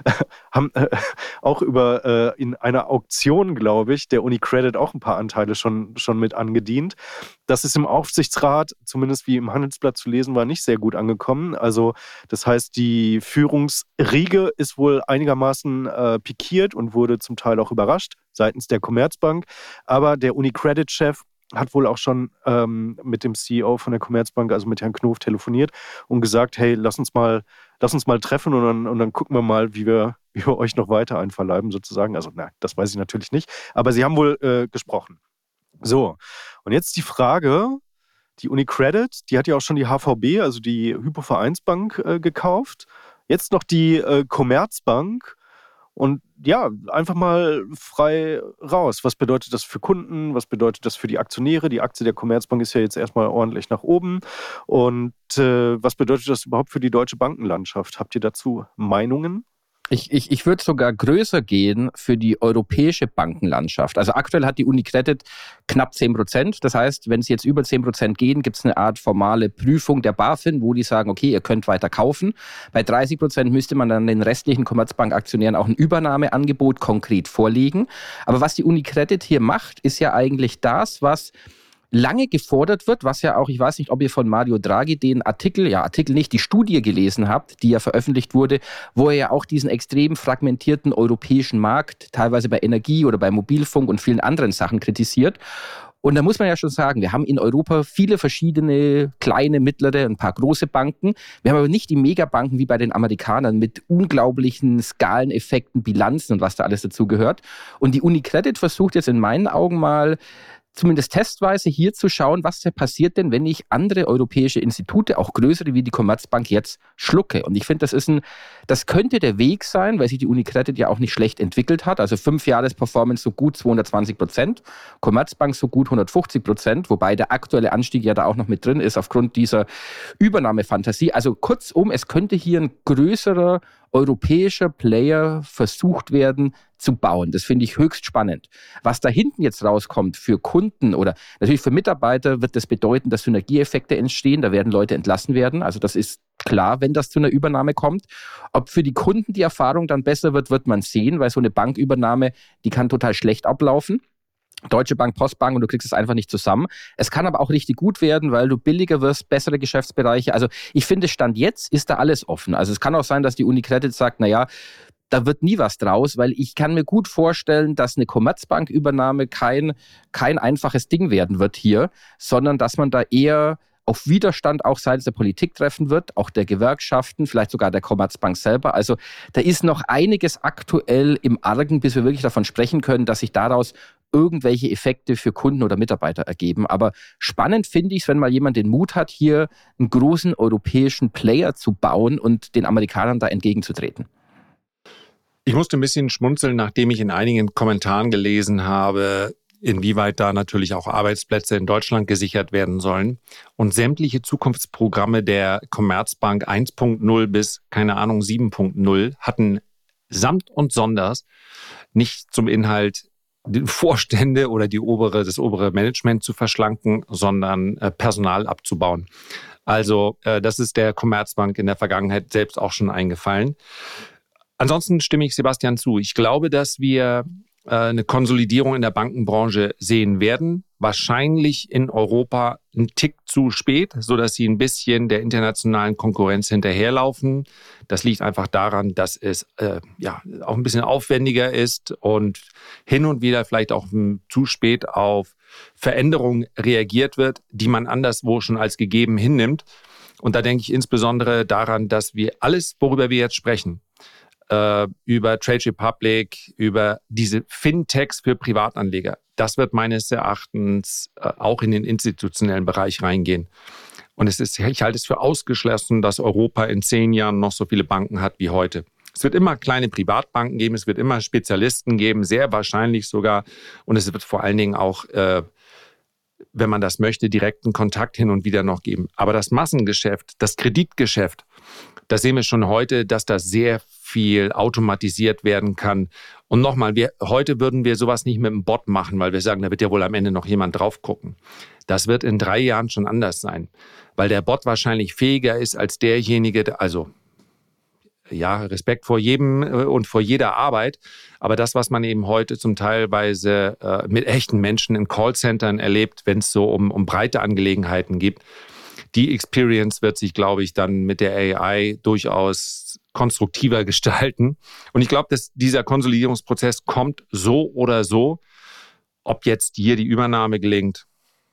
haben äh, auch über äh, in einer Auktion, glaube ich, der UniCredit auch ein paar Anteile schon, schon mit angedient. Das ist im Aufsichtsrat, zumindest wie im Handelsblatt zu lesen war, nicht sehr gut angekommen. Also das heißt, die Führungsriege ist wohl einigermaßen äh, pikiert und wurde zum Teil auch überrascht seitens der Commerzbank. Aber der UniCredit-Chef hat wohl auch schon ähm, mit dem C E O von der Commerzbank, also mit Herrn Knof, telefoniert und gesagt, hey, lass uns mal, lass uns mal treffen und dann, und dann gucken wir mal, wie wir, wie wir euch noch weiter einverleiben sozusagen. Also na, das weiß ich natürlich nicht, aber sie haben wohl äh, gesprochen. So, und jetzt die Frage, die UniCredit, die hat ja auch schon die H V B, also die Hypovereinsbank, äh, gekauft. Jetzt noch die äh, Commerzbank. Und ja, einfach mal frei raus. Was bedeutet das für Kunden? Was bedeutet das für die Aktionäre? Die Aktie der Commerzbank ist ja jetzt erstmal ordentlich nach oben. Und äh, was bedeutet das überhaupt für die deutsche Bankenlandschaft? Habt ihr dazu Meinungen? Ich, ich, ich würde sogar größer gehen für die europäische Bankenlandschaft. Also aktuell hat die UniCredit knapp zehn Prozent. Das heißt, wenn sie jetzt über zehn Prozent gehen, gibt es eine Art formale Prüfung der BaFin, wo die sagen, okay, ihr könnt weiter kaufen. Bei dreißig Prozent müsste man dann den restlichen Commerzbank-Aktionären auch ein Übernahmeangebot konkret vorlegen. Aber was die UniCredit hier macht, ist ja eigentlich das, was lange gefordert wird, was ja auch, ich weiß nicht, ob ihr von Mario Draghi den Artikel, ja Artikel nicht, die Studie gelesen habt, die ja veröffentlicht wurde, wo er ja auch diesen extrem fragmentierten europäischen Markt, teilweise bei Energie oder bei Mobilfunk und vielen anderen Sachen kritisiert. Und da muss man ja schon sagen, wir haben in Europa viele verschiedene kleine, mittlere, ein paar große Banken. Wir haben aber nicht die Megabanken wie bei den Amerikanern mit unglaublichen Skaleneffekten, Bilanzen und was da alles dazu gehört. Und die UniCredit versucht jetzt in meinen Augen mal, zumindest testweise hier zu schauen, was passiert denn, wenn ich andere europäische Institute, auch größere wie die Commerzbank, jetzt schlucke. Und ich finde, das ist ein, das könnte der Weg sein, weil sich die UniCredit ja auch nicht schlecht entwickelt hat. Also fünf Jahres-Performance so gut zweihundertzwanzig Prozent, Commerzbank so gut hundertfünfzig Prozent, wobei der aktuelle Anstieg ja da auch noch mit drin ist aufgrund dieser Übernahmefantasie. Also kurzum, es könnte hier ein größerer europäischer Player versucht werden zu bauen. Das finde ich höchst spannend. Was da hinten jetzt rauskommt für Kunden oder natürlich für Mitarbeiter, wird das bedeuten, dass Synergieeffekte entstehen. Da werden Leute entlassen werden. Also das ist klar, wenn das zu einer Übernahme kommt. Ob für die Kunden die Erfahrung dann besser wird, wird man sehen, weil so eine Bankübernahme, die kann total schlecht ablaufen. Deutsche Bank, Postbank und du kriegst es einfach nicht zusammen. Es kann aber auch richtig gut werden, weil du billiger wirst, bessere Geschäftsbereiche. Also ich finde, Stand jetzt ist da alles offen. Also es kann auch sein, dass die UniCredit sagt, naja, da wird nie was draus, weil ich kann mir gut vorstellen, dass eine Commerzbank-Übernahme kein, kein einfaches Ding werden wird hier, sondern dass man da eher auf Widerstand auch seitens der Politik treffen wird, auch der Gewerkschaften, vielleicht sogar der Commerzbank selber. Also da ist noch einiges aktuell im Argen, bis wir wirklich davon sprechen können, dass sich daraus irgendwelche Effekte für Kunden oder Mitarbeiter ergeben. Aber spannend finde ich es, wenn mal jemand den Mut hat, hier einen großen europäischen Player zu bauen und den Amerikanern da entgegenzutreten. Ich musste ein bisschen schmunzeln, nachdem ich in einigen Kommentaren gelesen habe, inwieweit da natürlich auch Arbeitsplätze in Deutschland gesichert werden sollen. Und sämtliche Zukunftsprogramme der Commerzbank eins Punkt null bis, keine Ahnung, sieben Punkt null hatten samt und sonders nicht zum Inhalt die Vorstände oder die obere, das obere Management zu verschlanken, sondern äh, Personal abzubauen. Also äh, das ist der Commerzbank in der Vergangenheit selbst auch schon eingefallen. Ansonsten stimme ich Sebastian zu. Ich glaube, dass wir äh, eine Konsolidierung in der Bankenbranche sehen werden. Wahrscheinlich in Europa einen Tick zu spät, sodass sie ein bisschen der internationalen Konkurrenz hinterherlaufen. Das liegt einfach daran, dass es äh, ja auch ein bisschen aufwendiger ist und hin und wieder vielleicht auch zu spät auf Veränderungen reagiert wird, die man anderswo schon als gegeben hinnimmt. Und da denke ich insbesondere daran, dass wir alles, worüber wir jetzt sprechen, äh, über Trade Republic, über diese Fintechs für Privatanleger, das wird meines Erachtens äh, auch in den institutionellen Bereich reingehen. Und es ist, ich halte es für ausgeschlossen, dass Europa in zehn Jahren noch so viele Banken hat wie heute. Es wird immer kleine Privatbanken geben, es wird immer Spezialisten geben, sehr wahrscheinlich sogar. Und es wird vor allen Dingen auch, äh, wenn man das möchte, direkten Kontakt hin und wieder noch geben. Aber das Massengeschäft, das Kreditgeschäft, da sehen wir schon heute, dass das sehr viel automatisiert werden kann. Und nochmal, wir, heute würden wir sowas nicht mit einem Bot machen, weil wir sagen, da wird ja wohl am Ende noch jemand drauf gucken. Das wird in drei Jahren schon anders sein, weil der Bot wahrscheinlich fähiger ist als derjenige, also ja, Respekt vor jedem und vor jeder Arbeit. Aber das, was man eben heute zum Teilweise äh, mit echten Menschen in Callcentern erlebt, wenn es so um, um breite Angelegenheiten geht, die Experience wird sich, glaube ich, dann mit der A I durchaus konstruktiver gestalten. Und ich glaube, dass dieser Konsolidierungsprozess kommt so oder so. Ob jetzt hier die Übernahme gelingt,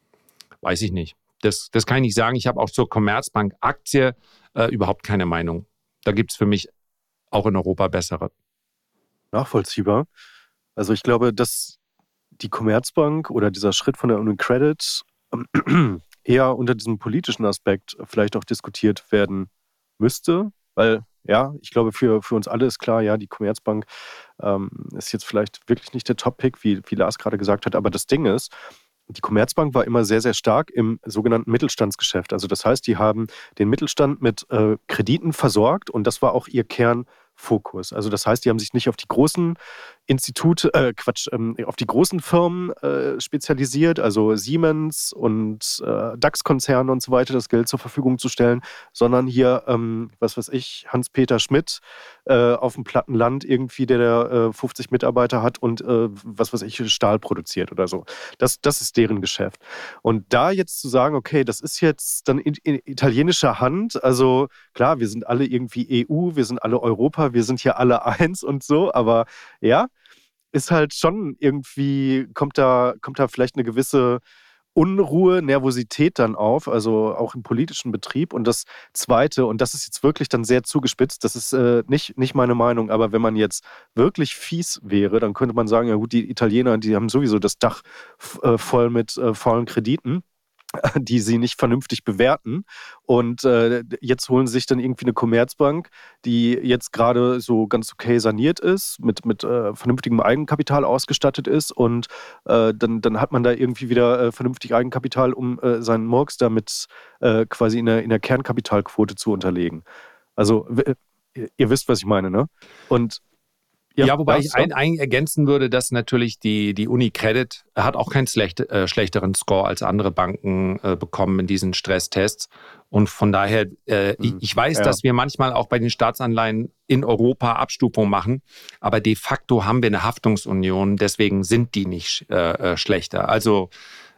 weiß ich nicht. Das, das kann ich nicht sagen. Ich habe auch zur Commerzbank-Aktie äh, überhaupt keine Meinung. Da gibt es für mich auch in Europa bessere. Nachvollziehbar. Also ich glaube, dass die Commerzbank oder dieser Schritt von der UniCredit ähm, eher unter diesem politischen Aspekt vielleicht auch diskutiert werden müsste, weil ja, ich glaube, für, für uns alle ist klar, ja, die Commerzbank ähm, ist jetzt vielleicht wirklich nicht der Top-Pick, wie, wie Lars gerade gesagt hat, aber das Ding ist, die Commerzbank war immer sehr, sehr stark im sogenannten Mittelstandsgeschäft. Also das heißt, die haben den Mittelstand mit äh, Krediten versorgt und das war auch ihr Kernfokus. Also das heißt, die haben sich nicht auf die großen Institute, äh, Quatsch, ähm, auf die großen Firmen äh, spezialisiert, also Siemens und äh, DAX-Konzerne und so weiter, das Geld zur Verfügung zu stellen, sondern hier, ähm, was weiß ich, Hans-Peter Schmidt äh, auf dem platten Land irgendwie, der da äh, fünfzig Mitarbeiter hat und äh, was weiß ich, Stahl produziert oder so. Das, das ist deren Geschäft. Und da jetzt zu sagen, okay, das ist jetzt dann in, in italienischer Hand, also klar, wir sind alle irgendwie E U, wir sind alle Europa, wir sind hier alle eins und so, aber ja, ist halt schon irgendwie, kommt da, kommt da vielleicht eine gewisse Unruhe, Nervosität dann auf, also auch im politischen Betrieb. Und das Zweite, und das ist jetzt wirklich dann sehr zugespitzt, das ist äh, nicht, nicht meine Meinung, aber wenn man jetzt wirklich fies wäre, dann könnte man sagen, ja gut, die Italiener, die haben sowieso das Dach äh, voll mit äh, faulen Krediten, die sie nicht vernünftig bewerten. Und äh, jetzt holen sie sich dann irgendwie eine Commerzbank, die jetzt gerade so ganz okay saniert ist, mit, mit äh, vernünftigem Eigenkapital ausgestattet ist. Und äh, dann, dann hat man da irgendwie wieder äh, vernünftig Eigenkapital, um äh, seinen Murks damit äh, quasi in der, in der Kernkapitalquote zu unterlegen. Also w- ihr wisst, was ich meine, ne? Und Ja, ja, wobei ich ein, ein ergänzen würde, dass natürlich die, die UniCredit hat auch keinen schlecht, äh, schlechteren Score als andere Banken äh, bekommen in diesen Stresstests. Und von daher, äh, hm, ich, ich weiß, ja. dass wir manchmal auch bei den Staatsanleihen in Europa Abstufung machen, aber de facto haben wir eine Haftungsunion, deswegen sind die nicht äh, schlechter. Also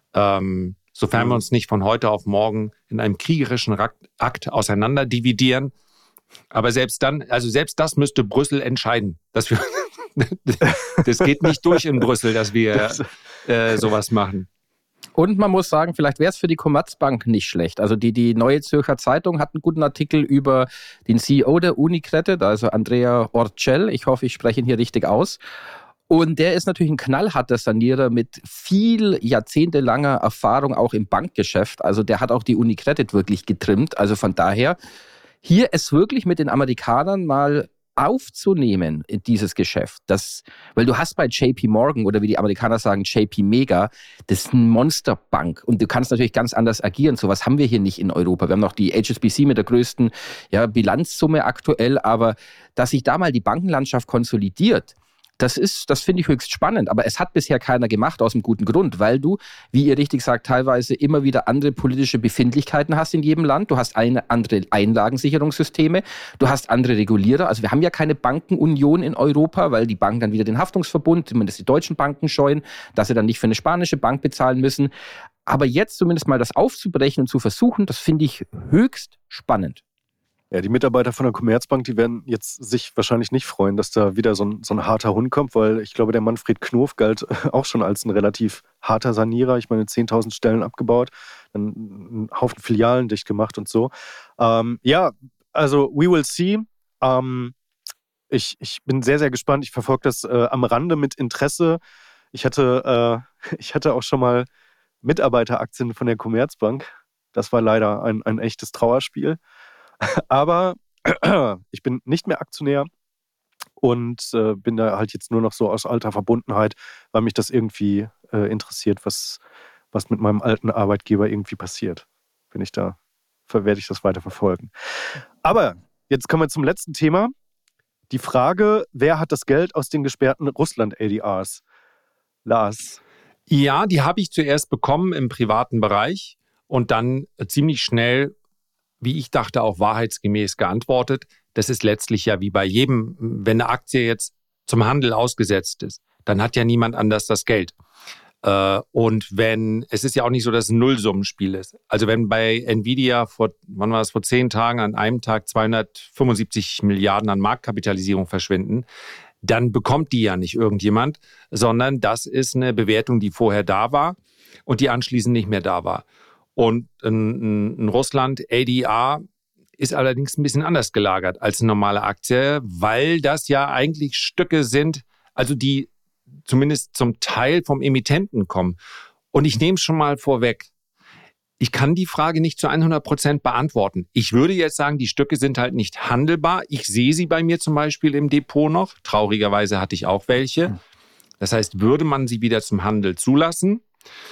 ähm, sofern hm. wir uns nicht von heute auf morgen in einem kriegerischen Akt auseinander dividieren, aber selbst dann, also selbst das müsste Brüssel entscheiden, dass wir, das geht nicht durch in Brüssel, dass wir äh, sowas machen. Und man muss sagen, vielleicht wäre es für die Commerzbank nicht schlecht. Also die, die Neue Zürcher Zeitung hat einen guten Artikel über den C E O der UniCredit, also Andrea Orcel. Ich hoffe, ich spreche ihn hier richtig aus. Und der ist natürlich ein knallharter Sanierer mit viel jahrzehntelanger Erfahrung auch im Bankgeschäft. Also der hat auch die UniCredit wirklich getrimmt. Also von daher, hier es wirklich mit den Amerikanern mal aufzunehmen in dieses Geschäft. Das, weil du hast bei J P Morgan oder wie die Amerikaner sagen, J P Mega, das ist eine Monsterbank und du kannst natürlich ganz anders agieren. So was haben wir hier nicht in Europa. Wir haben noch die H S B C mit der größten ja, Bilanzsumme aktuell, aber dass sich da mal die Bankenlandschaft konsolidiert, Das ist, das finde ich höchst spannend, aber es hat bisher keiner gemacht aus einem guten Grund, weil du, wie ihr richtig sagt, teilweise immer wieder andere politische Befindlichkeiten hast in jedem Land. Du hast eine andere Einlagensicherungssysteme, du hast andere Regulierer. Also wir haben ja keine Bankenunion in Europa, weil die Banken dann wieder den Haftungsverbund, zumindest die deutschen Banken scheuen, dass sie dann nicht für eine spanische Bank bezahlen müssen. Aber jetzt zumindest mal das aufzubrechen und zu versuchen, das finde ich höchst spannend. Ja, die Mitarbeiter von der Commerzbank, die werden jetzt sich wahrscheinlich nicht freuen, dass da wieder so ein, so ein harter Hund kommt, weil ich glaube, der Manfred Knof galt auch schon als ein relativ harter Sanierer. Ich meine, zehntausend Stellen abgebaut, dann einen Haufen Filialen dicht gemacht und so. Ähm, ja, also we will see. Ähm, ich, ich bin sehr, sehr gespannt. Ich verfolge das äh, am Rande mit Interesse. Ich hatte, äh, ich hatte auch schon mal Mitarbeiteraktien von der Commerzbank. Das war leider ein, ein echtes Trauerspiel. Aber ich bin nicht mehr Aktionär und äh, bin da halt jetzt nur noch so aus alter Verbundenheit, weil mich das irgendwie äh, interessiert, was, was mit meinem alten Arbeitgeber irgendwie passiert. Bin ich da, werde ich das weiter verfolgen. Aber jetzt kommen wir zum letzten Thema. Die Frage, wer hat das Geld aus den gesperrten Russland-A D Rs? Lars. Ja, die habe ich zuerst bekommen im privaten Bereich und dann ziemlich schnell, wie ich dachte, auch wahrheitsgemäß geantwortet. Das ist letztlich ja wie bei jedem, wenn eine Aktie jetzt zum Handel ausgesetzt ist, dann hat ja niemand anders das Geld. Und wenn, es ist ja auch nicht so, dass es ein Nullsummenspiel ist. Also wenn bei Nvidia vor, wann war es, vor zehn Tagen an einem Tag zweihundertfünfundsiebzig Milliarden an Marktkapitalisierung verschwinden, dann bekommt die ja nicht irgendjemand, sondern das ist eine Bewertung, die vorher da war und die anschließend nicht mehr da war. Und in, in Russland, A D R, ist allerdings ein bisschen anders gelagert als eine normale Aktie, weil das ja eigentlich Stücke sind, also die zumindest zum Teil vom Emittenten kommen. Und ich nehme es schon mal vorweg. Ich kann die Frage nicht zu hundert Prozent beantworten. Ich würde jetzt sagen, die Stücke sind halt nicht handelbar. Ich sehe sie bei mir zum Beispiel im Depot noch. Traurigerweise hatte ich auch welche. Das heißt, würde man sie wieder zum Handel zulassen,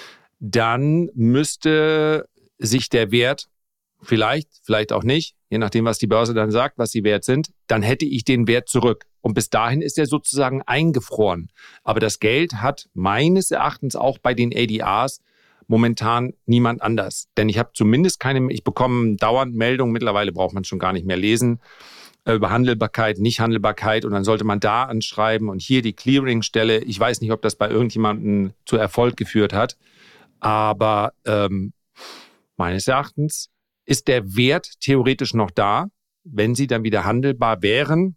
dann müsste sich der Wert vielleicht, vielleicht auch nicht, je nachdem, was die Börse dann sagt, was sie wert sind, dann hätte ich den Wert zurück. Und bis dahin ist er sozusagen eingefroren. Aber das Geld hat meines Erachtens auch bei den A D Rs momentan niemand anders. Denn ich habe zumindest keine, ich bekomme dauernd Meldungen, mittlerweile braucht man schon gar nicht mehr lesen, über Handelbarkeit, Nichthandelbarkeit und dann sollte man da anschreiben und hier die Clearingstelle. Ich weiß nicht, ob das bei irgendjemandem zu Erfolg geführt hat. Aber ähm, meines Erachtens ist der Wert theoretisch noch da. Wenn sie dann wieder handelbar wären,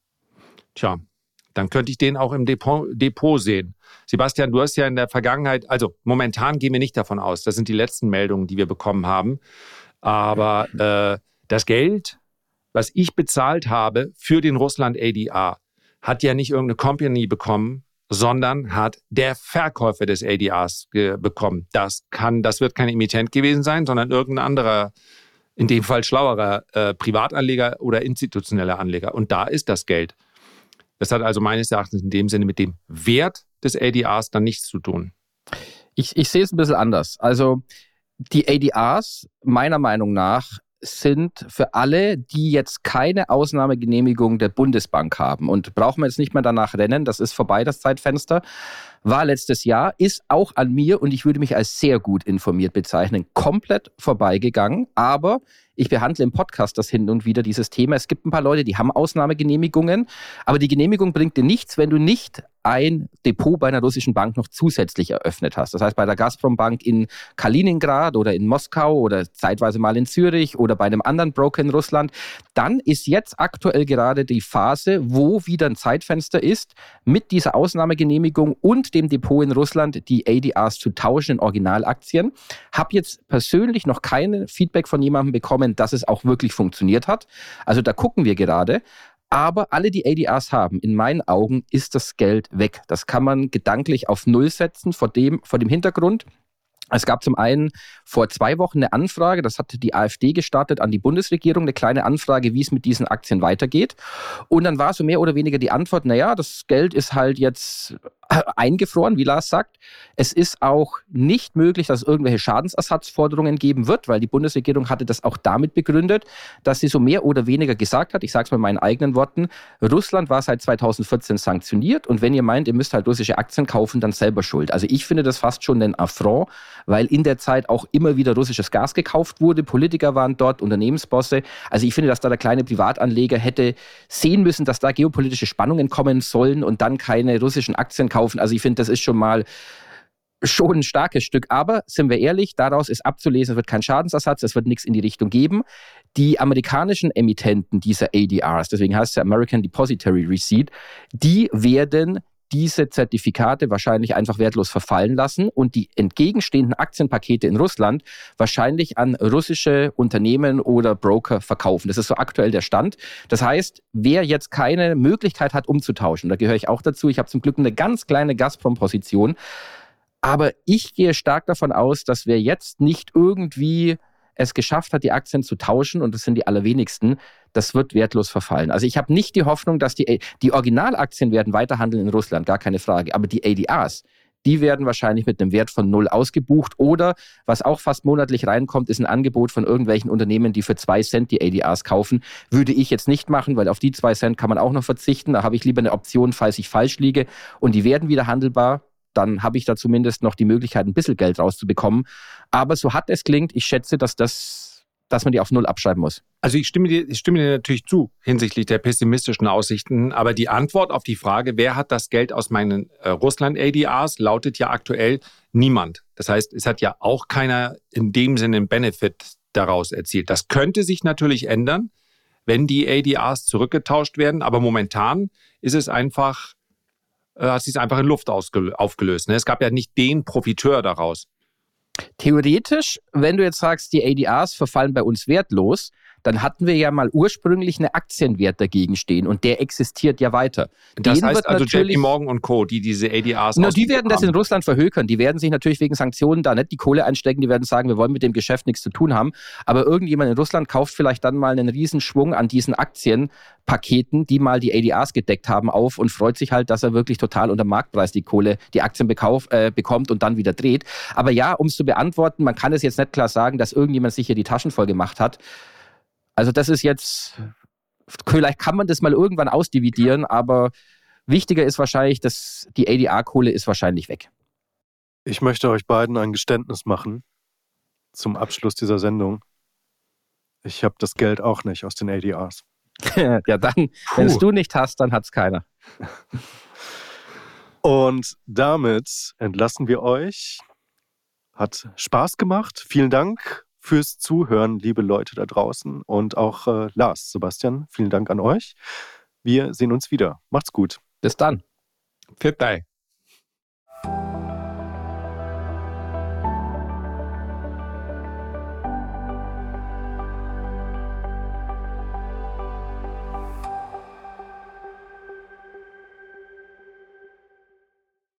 tja, dann könnte ich den auch im Depot, Depot sehen. Sebastian, du hast ja in der Vergangenheit, also momentan gehen wir nicht davon aus, das sind die letzten Meldungen, die wir bekommen haben, aber äh, das Geld, was ich bezahlt habe für den Russland-A D R, hat ja nicht irgendeine Company bekommen, sondern hat der Verkäufer des A D Rs ge- bekommen. Das kann, das wird kein Emittent gewesen sein, sondern irgendein anderer, in dem Fall schlauerer äh, Privatanleger oder institutioneller Anleger. Und da ist das Geld. Das hat also meines Erachtens in dem Sinne mit dem Wert des A D Rs dann nichts zu tun. Ich, ich sehe es ein bisschen anders. Also die A D Rs, meiner Meinung nach, sind für alle, die jetzt keine Ausnahmegenehmigung der Bundesbank haben. Und brauchen wir jetzt nicht mehr danach rennen, das ist vorbei, das Zeitfenster. War letztes Jahr, ist auch an mir, und ich würde mich als sehr gut informiert bezeichnen, komplett vorbeigegangen. Aber ich behandle im Podcast das hin und wieder, dieses Thema. Es gibt ein paar Leute, die haben Ausnahmegenehmigungen, aber die Genehmigung bringt dir nichts, wenn du nicht ein Depot bei einer russischen Bank noch zusätzlich eröffnet hast. Das heißt, bei der Gazprom-Bank in Kaliningrad oder in Moskau oder zeitweise mal in Zürich oder bei einem anderen Broker in Russland. Dann ist jetzt aktuell gerade die Phase, wo wieder ein Zeitfenster ist, mit dieser Ausnahmegenehmigung und dem Depot in Russland die A D Rs zu tauschen in Originalaktien. Habe jetzt persönlich noch kein Feedback von jemandem bekommen, dass es auch wirklich funktioniert hat. Also da gucken wir gerade. Aber alle, die A D Rs haben, in meinen Augen ist das Geld weg. Das kann man gedanklich auf Null setzen vor dem, vor dem Hintergrund. Es gab zum einen vor zwei Wochen eine Anfrage, das hat die AfD gestartet an die Bundesregierung, eine kleine Anfrage, wie es mit diesen Aktien weitergeht. Und dann war so mehr oder weniger die Antwort, naja, das Geld ist halt jetzt eingefroren, wie Lars sagt. Es ist auch nicht möglich, dass es irgendwelche Schadensersatzforderungen geben wird, weil die Bundesregierung hatte das auch damit begründet, dass sie so mehr oder weniger gesagt hat, ich sage es mal in meinen eigenen Worten, Russland war seit zweitausendvierzehn sanktioniert und wenn ihr meint, ihr müsst halt russische Aktien kaufen, dann selber schuld. Also ich finde das fast schon ein Affront, weil in der Zeit auch immer wieder russisches Gas gekauft wurde, Politiker waren dort, Unternehmensbosse. Also ich finde, dass da der kleine Privatanleger hätte sehen müssen, dass da geopolitische Spannungen kommen sollen und dann keine russischen Aktien kaufen. Also ich finde, das ist schon mal schon ein starkes Stück. Aber sind wir ehrlich, daraus ist abzulesen, es wird kein Schadensersatz, es wird nichts in die Richtung geben. Die amerikanischen Emittenten dieser A D Rs, deswegen heißt es ja American Depository Receipt, die werden diese Zertifikate wahrscheinlich einfach wertlos verfallen lassen und die entgegenstehenden Aktienpakete in Russland wahrscheinlich an russische Unternehmen oder Broker verkaufen. Das ist so aktuell der Stand. Das heißt, wer jetzt keine Möglichkeit hat, umzutauschen, da gehöre ich auch dazu, ich habe zum Glück eine ganz kleine Gazprom-Position, aber ich gehe stark davon aus, dass wer jetzt nicht irgendwie es geschafft hat, die Aktien zu tauschen, und das sind die allerwenigsten, das wird wertlos verfallen. Also ich habe nicht die Hoffnung, dass die, die Originalaktien werden weiter handeln in Russland, gar keine Frage, aber die A D Rs, die werden wahrscheinlich mit einem Wert von null ausgebucht oder, was auch fast monatlich reinkommt, ist ein Angebot von irgendwelchen Unternehmen, die für zwei Cent die A D Rs kaufen. Würde ich jetzt nicht machen, weil auf die zwei Cent kann man auch noch verzichten. Da habe ich lieber eine Option, falls ich falsch liege, und die werden wieder handelbar. Dann habe ich da zumindest noch die Möglichkeit, ein bisschen Geld rauszubekommen. Aber so hart es klingt, ich schätze, dass, das, dass man die auf Null abschreiben muss. Also ich stimme dir, ich stimme dir natürlich zu hinsichtlich der pessimistischen Aussichten. Aber die Antwort auf die Frage, wer hat das Geld aus meinen äh, Russland-A D Rs, lautet ja aktuell niemand. Das heißt, es hat ja auch keiner in dem Sinne einen Benefit daraus erzielt. Das könnte sich natürlich ändern, wenn die A D Rs zurückgetauscht werden. Aber momentan ist es einfach... hat sich einfach in Luft aufgelöst. Es gab ja nicht den Profiteur daraus. Theoretisch, wenn du jetzt sagst, die A D Rs verfallen bei uns wertlos, dann hatten wir ja mal ursprünglich einen Aktienwert dagegen stehen und der existiert ja weiter. Das Den heißt also J P Morgan und Co., die diese A D Rs no, die werden das in Russland verhökern. Die werden sich natürlich wegen Sanktionen da nicht die Kohle einstecken. Die werden sagen, wir wollen mit dem Geschäft nichts zu tun haben. Aber irgendjemand in Russland kauft vielleicht dann mal einen Riesenschwung an diesen Aktienpaketen, die mal die A D Rs gedeckt haben, auf und freut sich halt, dass er wirklich total unter Marktpreis die Kohle, die Aktien bekauf, äh, bekommt und dann wieder dreht. Aber ja, um es zu beantworten, man kann es jetzt nicht klar sagen, dass irgendjemand sich hier die Taschen voll gemacht hat. Also das ist jetzt, vielleicht kann man das mal irgendwann ausdividieren, aber wichtiger ist wahrscheinlich, dass die A D R-Kohle ist wahrscheinlich weg. Ich möchte euch beiden ein Geständnis machen zum Abschluss dieser Sendung. Ich habe das Geld auch nicht aus den A D Rs. Ja, dann, wenn es du nicht hast, dann hat es keiner. Und damit entlassen wir euch. Hat Spaß gemacht. Vielen Dank fürs Zuhören, liebe Leute da draußen. Und auch äh, Lars, Sebastian, vielen Dank an euch. Wir sehen uns wieder. Macht's gut. Bis dann. Vielen Dank.